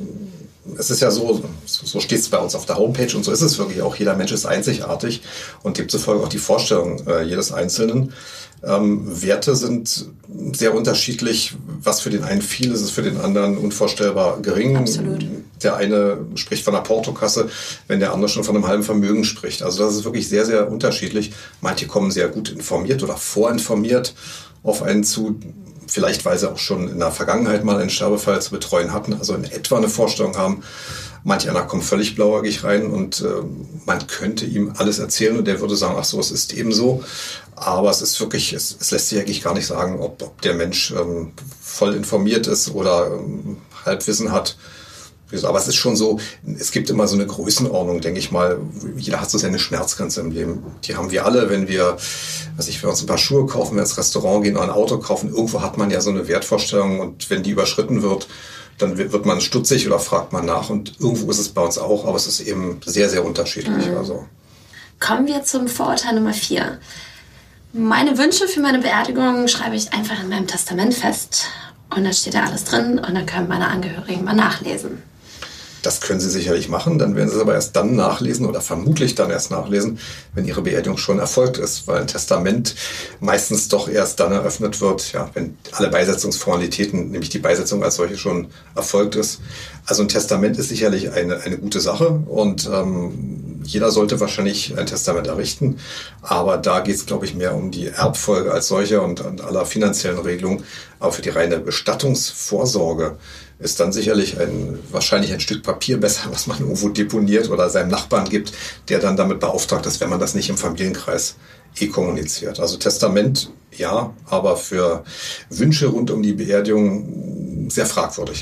es ist ja so, so steht es bei uns auf der Homepage und so ist es wirklich auch. Jeder Mensch ist einzigartig und demzufolge auch die Vorstellung äh, jedes Einzelnen. Ähm, Werte sind sehr unterschiedlich. Was für den einen viel ist, ist für den anderen unvorstellbar gering. Absolut. Der eine spricht von einer Portokasse, wenn der andere schon von einem halben Vermögen spricht. Also das ist wirklich sehr, sehr unterschiedlich. Manche kommen sehr gut informiert oder vorinformiert auf einen zu, vielleicht weil sie auch schon in der Vergangenheit mal einen Sterbefall zu betreuen hatten, also in etwa eine Vorstellung haben. Manch einer kommt völlig blauäugig rein und äh, man könnte ihm alles erzählen und der würde sagen, ach so, es ist eben so. Aber es ist wirklich, es, es lässt sich eigentlich gar nicht sagen, ob, ob der Mensch ähm, voll informiert ist oder ähm, Halbwissen hat. Aber es ist schon so, es gibt immer so eine Größenordnung, denke ich mal. Jeder hat so seine Schmerzgrenze im Leben. Die haben wir alle, wenn wir, weiß ich, wenn wir uns ein paar Schuhe kaufen, wenn wir ins Restaurant gehen oder ein Auto kaufen. Irgendwo hat man ja so eine Wertvorstellung und wenn die überschritten wird, dann wird man stutzig oder fragt man nach. Und irgendwo ist es bei uns auch, aber es ist eben sehr, sehr unterschiedlich. Mhm. Also. Kommen wir zum Vorurteil Nummer vier. Meine Wünsche für meine Beerdigung schreibe ich einfach in meinem Testament fest. und da steht da alles drin und dann können meine Angehörigen mal nachlesen. Das können Sie sicherlich machen, dann werden Sie es aber erst dann nachlesen oder vermutlich dann erst nachlesen, wenn Ihre Beerdigung schon erfolgt ist, weil ein Testament meistens doch erst dann eröffnet wird, ja, wenn alle Beisetzungsformalitäten, nämlich die Beisetzung als solche schon erfolgt ist. Also ein Testament ist sicherlich eine, eine gute Sache und ähm, jeder sollte wahrscheinlich ein Testament errichten, aber da geht es, glaube ich, mehr um die Erbfolge als solche und an aller finanziellen Regelungen, aber für die reine Bestattungsvorsorge ist dann sicherlich ein, wahrscheinlich ein Stück Papier besser, was man irgendwo deponiert oder seinem Nachbarn gibt, der dann damit beauftragt ist, wenn man das nicht im Familienkreis eh kommuniziert. Also Testament, ja, aber für Wünsche rund um die Beerdigung sehr fragwürdig.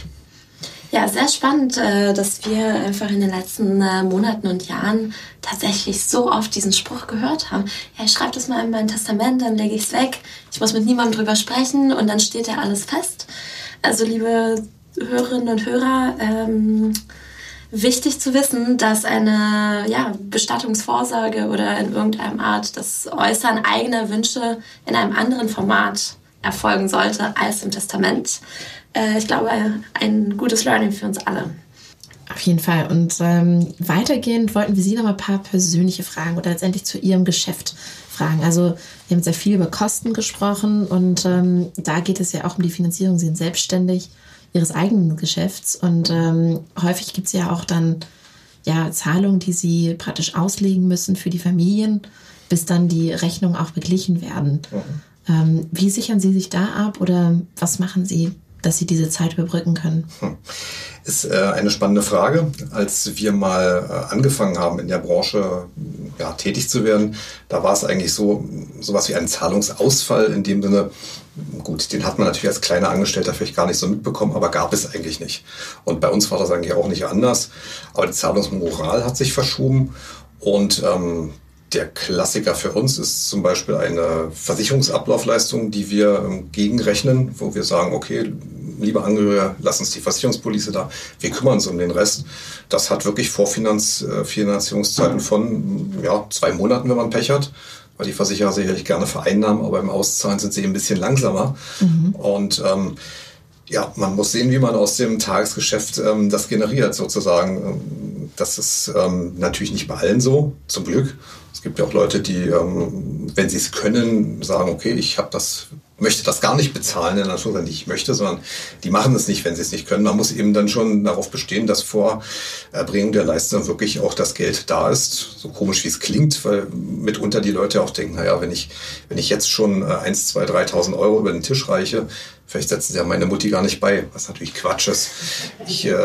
Ja, sehr spannend, dass wir einfach in den letzten Monaten und Jahren tatsächlich so oft diesen Spruch gehört haben. Ja, ich schreibe das mal in mein Testament, dann lege ich es weg. Ich muss mit niemandem drüber sprechen und dann steht ja alles fest. Also liebe Hörerinnen und Hörer, ähm, wichtig zu wissen, dass eine ja, Bestattungsvorsorge oder in irgendeiner Art das Äußern eigener Wünsche in einem anderen Format erfolgen sollte als im Testament. Äh, ich glaube, ein gutes Learning für uns alle. Auf jeden Fall. Und ähm, weitergehend wollten wir Sie noch mal ein paar persönliche Fragen oder letztendlich zu Ihrem Geschäft fragen. Also wir haben sehr viel über Kosten gesprochen und ähm, da geht es ja auch um die Finanzierung. Sie sind selbstständig Ihres eigenen Geschäfts und ähm, häufig gibt es ja auch dann ja, Zahlungen, die Sie praktisch auslegen müssen für die Familien, bis dann die Rechnungen auch beglichen werden. Mhm. Ähm, wie sichern Sie sich da ab oder was machen Sie, dass Sie diese Zeit überbrücken können? Hm. Ist äh, eine spannende Frage. Als wir mal äh, angefangen haben, in der Branche ja, tätig zu werden, da war es eigentlich so, sowas wie ein Zahlungsausfall in dem Sinne. Gut, den hat man natürlich als kleiner Angestellter vielleicht gar nicht so mitbekommen, aber gab es eigentlich nicht. Und bei uns war das eigentlich auch nicht anders. Aber die Zahlungsmoral hat sich verschoben und ähm, der Klassiker für uns ist zum Beispiel eine Versicherungsablaufleistung, die wir ähm, gegenrechnen, wo wir sagen, okay, liebe Angehörige, lass uns die Versicherungspolice da, wir kümmern uns um den Rest. Das hat wirklich Vorfinanzierungszeiten von ja, zwei Monaten, wenn man Pech hat, weil die Versicherer sicherlich gerne vereinnahmen, aber im Auszahlen sind sie ein bisschen langsamer. Mhm. Und ähm, ja, man muss sehen, wie man aus dem Tagesgeschäft ähm, das generiert sozusagen. Das ist ähm, natürlich nicht bei allen so, zum Glück. Es gibt ja auch Leute, die, ähm, wenn sie es können, sagen, okay, ich habe das, möchte das gar nicht bezahlen, in Anführungszeichen nicht ich möchte, sondern die machen es nicht, wenn sie es nicht können. Man muss eben dann schon darauf bestehen, dass vor Erbringung der Leistung wirklich auch das Geld da ist. So komisch wie es klingt, weil mitunter die Leute auch denken, naja, wenn ich, wenn ich jetzt schon eins, zwei, dreitausend Euro über den Tisch reiche, vielleicht setzen sie ja meine Mutti gar nicht bei, was natürlich Quatsch ist. Ich, äh,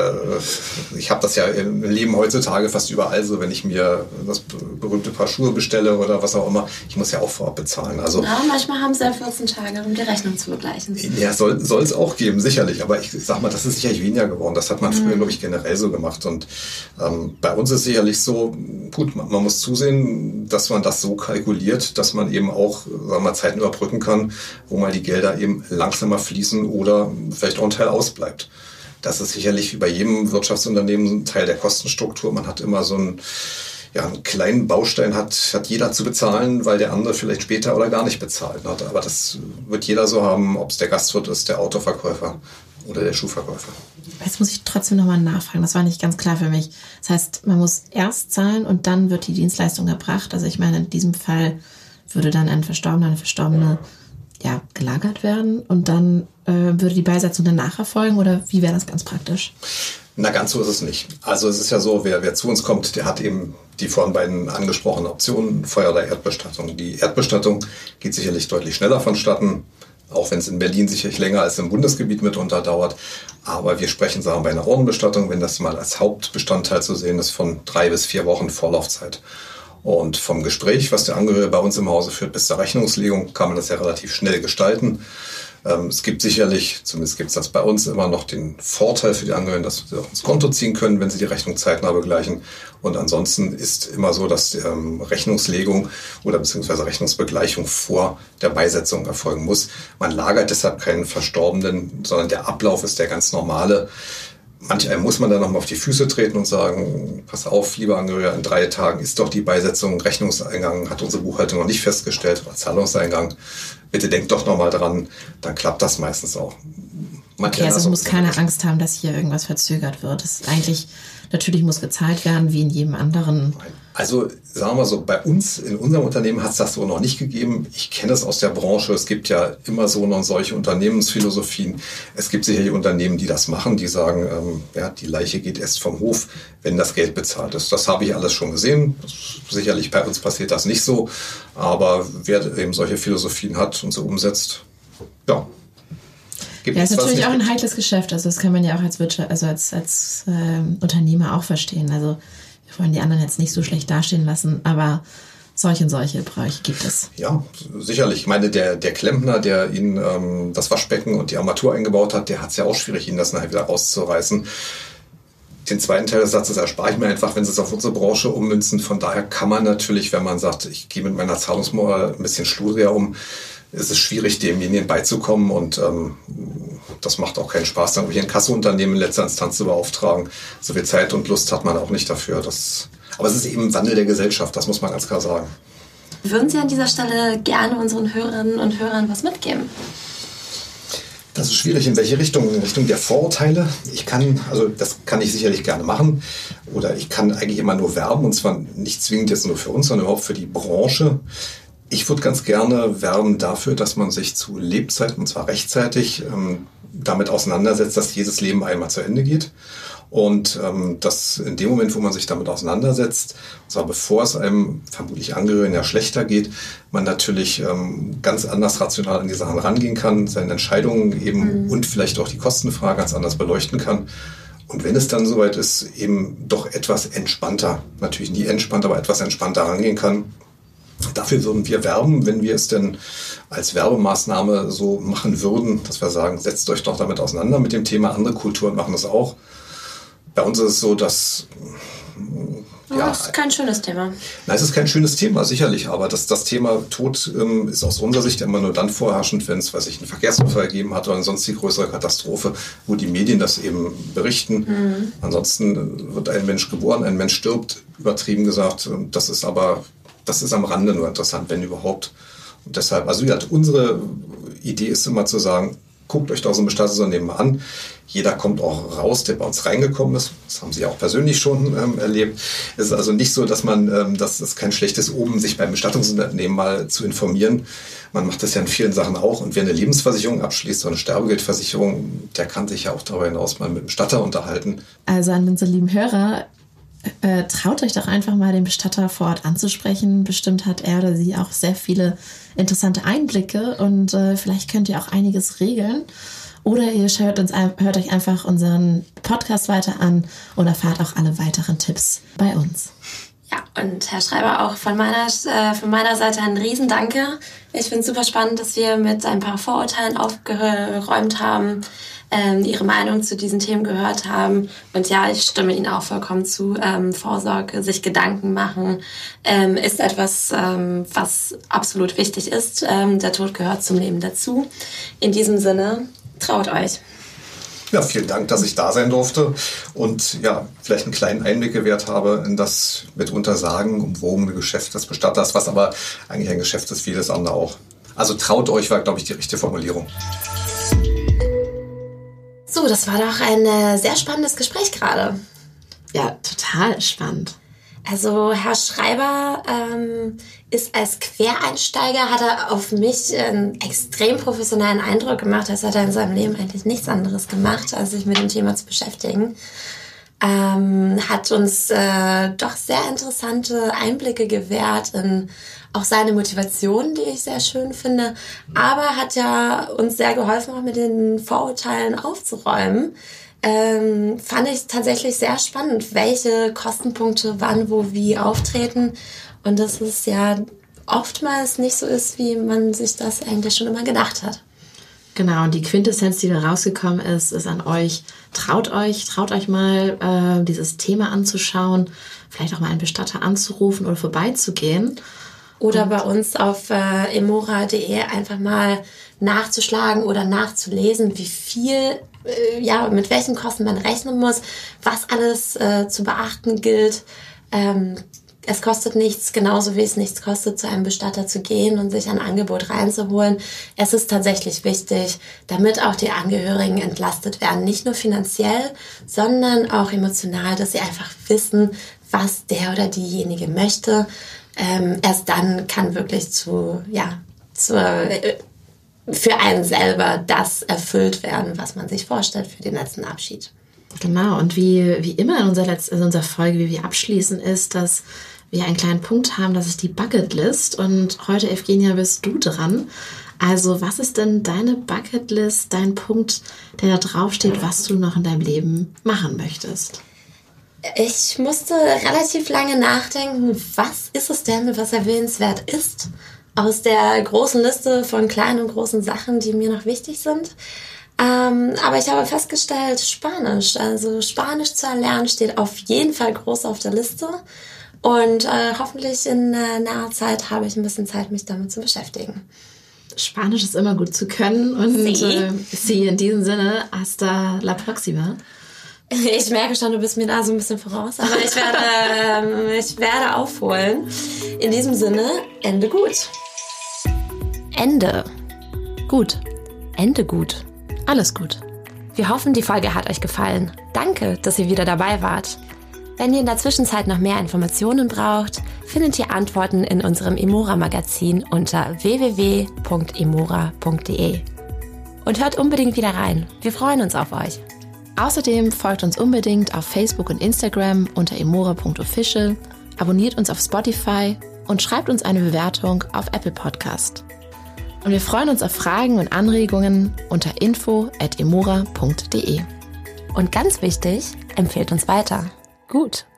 ich habe das ja im Leben heutzutage fast überall so, wenn ich mir das berühmte Paar Schuhe bestelle oder was auch immer, ich muss ja auch vorab bezahlen. Also, ja, manchmal haben sie ja vierzehn Tage, um die Rechnung zu begleichen. Ja, soll es auch geben, sicherlich. Aber ich sag mal, das ist sicherlich weniger geworden. Das hat man früher, mhm. glaube ich, generell so gemacht. Und ähm, bei uns ist sicherlich so, gut, man, man muss zusehen, dass man das so kalkuliert, dass man eben auch, sagen wir mal, Zeiten überbrücken kann, wo mal die Gelder eben langsamer fließen oder vielleicht auch ein Teil ausbleibt. Das ist sicherlich wie bei jedem Wirtschaftsunternehmen ein Teil der Kostenstruktur. Man hat immer so einen, ja, einen kleinen Baustein, hat, hat jeder zu bezahlen, weil der andere vielleicht später oder gar nicht bezahlt hat. Aber das wird jeder so haben, ob es der Gastwirt ist, der Autoverkäufer oder der Schuhverkäufer. Jetzt muss ich trotzdem nochmal nachfragen. Das war nicht ganz klar für mich. Das heißt, man muss erst zahlen und dann wird die Dienstleistung erbracht. Also ich meine, in diesem Fall würde dann ein Verstorbener, eine Verstorbene ja, gelagert werden und dann äh, würde die Beisetzung danach erfolgen oder wie wäre das ganz praktisch? Na, ganz so ist es nicht. Also es ist ja so, wer, wer zu uns kommt, der hat eben die vorhin beiden angesprochenen Optionen, Feuer- oder Erdbestattung. Die Erdbestattung geht sicherlich deutlich schneller vonstatten, auch wenn es in Berlin sicherlich länger als im Bundesgebiet mitunter dauert. Aber wir sprechen, sagen wir, bei einer Urnenbestattung, wenn das mal als Hauptbestandteil zu sehen ist, von drei bis vier Wochen Vorlaufzeit. Und vom Gespräch, was der Angehörige bei uns im Hause führt, bis zur Rechnungslegung, kann man das ja relativ schnell gestalten. Ähm, es gibt sicherlich, zumindest gibt es das bei uns, immer noch den Vorteil für die Angehörigen, dass sie auch ins Konto ziehen können, wenn sie die Rechnung zeitnah begleichen. Und ansonsten ist immer so, dass ähm, Rechnungslegung oder beziehungsweise Rechnungsbegleichung vor der Beisetzung erfolgen muss. Man lagert deshalb keinen Verstorbenen, sondern der Ablauf ist der ganz normale. Manch einem muss man dann nochmal auf die Füße treten und sagen, pass auf, lieber Angehöriger, in drei Tagen ist doch die Beisetzung, Rechnungseingang hat unsere Buchhaltung noch nicht festgestellt oder Zahlungseingang. Bitte denkt doch nochmal dran, dann klappt das meistens auch. Okay, also es muss keine Angst haben, dass hier irgendwas verzögert wird. Es ist eigentlich, natürlich muss gezahlt werden, wie in jedem anderen. Also sagen wir so, bei uns, in unserem Unternehmen hat es das so noch nicht gegeben. Ich kenne es aus der Branche. Es gibt ja immer so noch solche Unternehmensphilosophien. Es gibt sicherlich Unternehmen, die das machen, die sagen, ähm, ja, die Leiche geht erst vom Hof, wenn das Geld bezahlt ist. Das habe ich alles schon gesehen. Sicherlich bei uns passiert das nicht so. Aber wer eben solche Philosophien hat und so umsetzt, ja. Gibt ja, ist natürlich auch ein heikles Geschäft. Also das kann man ja auch als Wirtschaft, also als, als äh, Unternehmer auch verstehen. Also wir wollen die anderen jetzt nicht so schlecht dastehen lassen, aber solche und solche Bereiche gibt es. Ja, sicherlich. Ich meine, der, der Klempner, der Ihnen ähm, das Waschbecken und die Armatur eingebaut hat, der hat es ja auch schwierig, Ihnen das nachher wieder rauszureißen. Den zweiten Teil des Satzes erspare ich mir einfach, wenn Sie es auf unsere Branche ummünzen. Von daher kann man natürlich, wenn man sagt, ich gehe mit meiner Zahlungsmoral ein bisschen schludriger um, es ist schwierig, demjenigen beizukommen und ähm, das macht auch keinen Spaß, dann hier ein Kasseunternehmen in letzter Instanz zu beauftragen. So viel Zeit und Lust hat man auch nicht dafür. Das, aber es ist eben ein Wandel der Gesellschaft, das muss man ganz klar sagen. Würden Sie an dieser Stelle gerne unseren Hörerinnen und Hörern was mitgeben? Das ist schwierig. In welche Richtung? In Richtung der Vorurteile? Ich kann, also das kann ich sicherlich gerne machen. Oder ich kann eigentlich immer nur werben, und zwar nicht zwingend jetzt nur für uns, sondern überhaupt für die Branche. Ich würde ganz gerne werben dafür, dass man sich zu Lebzeiten, und zwar rechtzeitig, ähm, damit auseinandersetzt, dass jedes Leben einmal zu Ende geht. Und ähm, dass in dem Moment, wo man sich damit auseinandersetzt, und zwar bevor es einem vermutlich Angehörigen ja schlechter geht, man natürlich ähm, ganz anders rational an die Sachen rangehen kann, seine Entscheidungen eben mhm. und vielleicht auch die Kostenfrage ganz anders beleuchten kann. Und wenn es dann soweit ist, eben doch etwas entspannter, natürlich nie entspannt, aber etwas entspannter rangehen kann. Dafür würden wir werben, wenn wir es denn als Werbemaßnahme so machen würden, dass wir sagen, setzt euch doch damit auseinander mit dem Thema. Andere Kulturen machen das auch. Bei uns ist es so, dass... Ja, das ist kein schönes Thema. Nein, es ist kein schönes Thema, sicherlich. Aber das, das Thema Tod ähm, ist aus unserer Sicht immer nur dann vorherrschend, wenn es, weiß ich, einen Verkehrsunfall gegeben hat oder sonst die größere Katastrophe, wo die Medien das eben berichten. Mhm. Ansonsten wird ein Mensch geboren, ein Mensch stirbt, übertrieben gesagt. Das ist aber... Das ist am Rande nur interessant, wenn überhaupt. Und deshalb, also wie gesagt, unsere Idee ist immer zu sagen, guckt euch doch so ein Bestattungsunternehmen mal an. Jeder kommt auch raus, der bei uns reingekommen ist. Das haben Sie auch persönlich schon ähm, erlebt. Es ist also nicht so, dass man, ähm, das ist kein schlechtes Oben, sich beim Bestattungsunternehmen mal zu informieren. Man macht das ja in vielen Sachen auch. Und wer eine Lebensversicherung abschließt oder eine Sterbegeldversicherung, der kann sich ja auch darüber hinaus mal mit dem Bestatter unterhalten. Also an unsere lieben Hörer, Äh, traut euch doch einfach mal den Bestatter vor Ort anzusprechen. Bestimmt hat er oder sie auch sehr viele interessante Einblicke und äh, vielleicht könnt ihr auch einiges regeln. Oder ihr hört, uns, hört euch einfach unseren Podcast weiter an und erfahrt auch alle weiteren Tipps bei uns. Ja, und Herr Schreiber, auch von meiner, äh, von meiner Seite ein Riesendanke. Ich finde es super spannend, dass wir mit ein paar Vorurteilen aufgeräumt haben, ähm, Ihre Meinung zu diesen Themen gehört haben. Und ja, ich stimme Ihnen auch vollkommen zu. Ähm, Vorsorge, sich Gedanken machen, ähm, ist etwas, ähm, was absolut wichtig ist. Ähm, der Tod gehört zum Leben dazu. In diesem Sinne, traut euch. Ja, vielen Dank, dass ich da sein durfte und ja, vielleicht einen kleinen Einblick gewährt habe in das mitunter sagenumwogene Geschäft des Bestatters, was aber eigentlich ein Geschäft ist wie jedes andere auch. Also traut euch, war, glaube ich, die richtige Formulierung. So, das war doch ein äh, sehr spannendes Gespräch gerade. Ja, total spannend. Also Herr Schreiber ähm, ist als Quereinsteiger, hat er auf mich einen extrem professionellen Eindruck gemacht. Das hat er in seinem Leben eigentlich nichts anderes gemacht, als sich mit dem Thema zu beschäftigen. Ähm, hat uns äh, doch sehr interessante Einblicke gewährt in auch seine Motivation, die ich sehr schön finde. Aber hat ja uns sehr geholfen, auch mit den Vorurteilen aufzuräumen. Ähm, fand ich tatsächlich sehr spannend, welche Kostenpunkte wann, wo, wie auftreten und dass es ja oftmals nicht so ist, wie man sich das eigentlich schon immer gedacht hat. Genau, und die Quintessenz, die da rausgekommen ist, ist an euch, traut euch, traut euch mal, äh, dieses Thema anzuschauen, vielleicht auch mal einen Bestatter anzurufen oder vorbeizugehen. Oder und bei uns auf äh, emora punkt de einfach mal nachzuschlagen oder nachzulesen, wie viel, äh, ja, mit welchen Kosten man rechnen muss, was alles äh, zu beachten gilt. Ähm, Es kostet nichts, genauso wie es nichts kostet, zu einem Bestatter zu gehen und sich ein Angebot reinzuholen. Es ist tatsächlich wichtig, damit auch die Angehörigen entlastet werden. Nicht nur finanziell, sondern auch emotional, dass sie einfach wissen, was der oder diejenige möchte. Ähm, erst dann kann wirklich zu, ja, zur, äh, für einen selber das erfüllt werden, was man sich vorstellt für den letzten Abschied. Genau, und wie, wie immer in unserer, Letz-, in unserer Folge, wie wir abschließen, ist, dass wir einen kleinen Punkt haben, das ist die Bucketlist. Und heute, Evgenia, bist du dran. Also was ist denn deine Bucketlist, dein Punkt, der da draufsteht, was du noch in deinem Leben machen möchtest? Ich musste relativ lange nachdenken, was ist es denn, was erwähnenswert ist, aus der großen Liste von kleinen und großen Sachen, die mir noch wichtig sind. Ähm, aber ich habe festgestellt, Spanisch, also Spanisch zu erlernen, steht auf jeden Fall groß auf der Liste. Und äh, hoffentlich in äh, naher Zeit habe ich ein bisschen Zeit, mich damit zu beschäftigen. Spanisch ist immer gut zu können. Und Sie, äh, sie in diesem Sinne, hasta la próxima. Ich merke schon, du bist mir da so ein bisschen voraus, aber ich werde, äh, ich werde aufholen. In diesem Sinne, Ende gut. Ende. Gut. Ende gut. Alles gut. Wir hoffen, die Folge hat euch gefallen. Danke, dass ihr wieder dabei wart. Wenn ihr in der Zwischenzeit noch mehr Informationen braucht, findet ihr Antworten in unserem Emora-Magazin unter w w w punkt emora punkt d e. Und hört unbedingt wieder rein. Wir freuen uns auf euch. Außerdem folgt uns unbedingt auf Facebook und Instagram unter emora punkt official, abonniert uns auf Spotify und schreibt uns eine Bewertung auf Apple Podcast. Und wir freuen uns auf Fragen und Anregungen unter info at emora punkt d e. Und ganz wichtig, empfehlt uns weiter. Gut.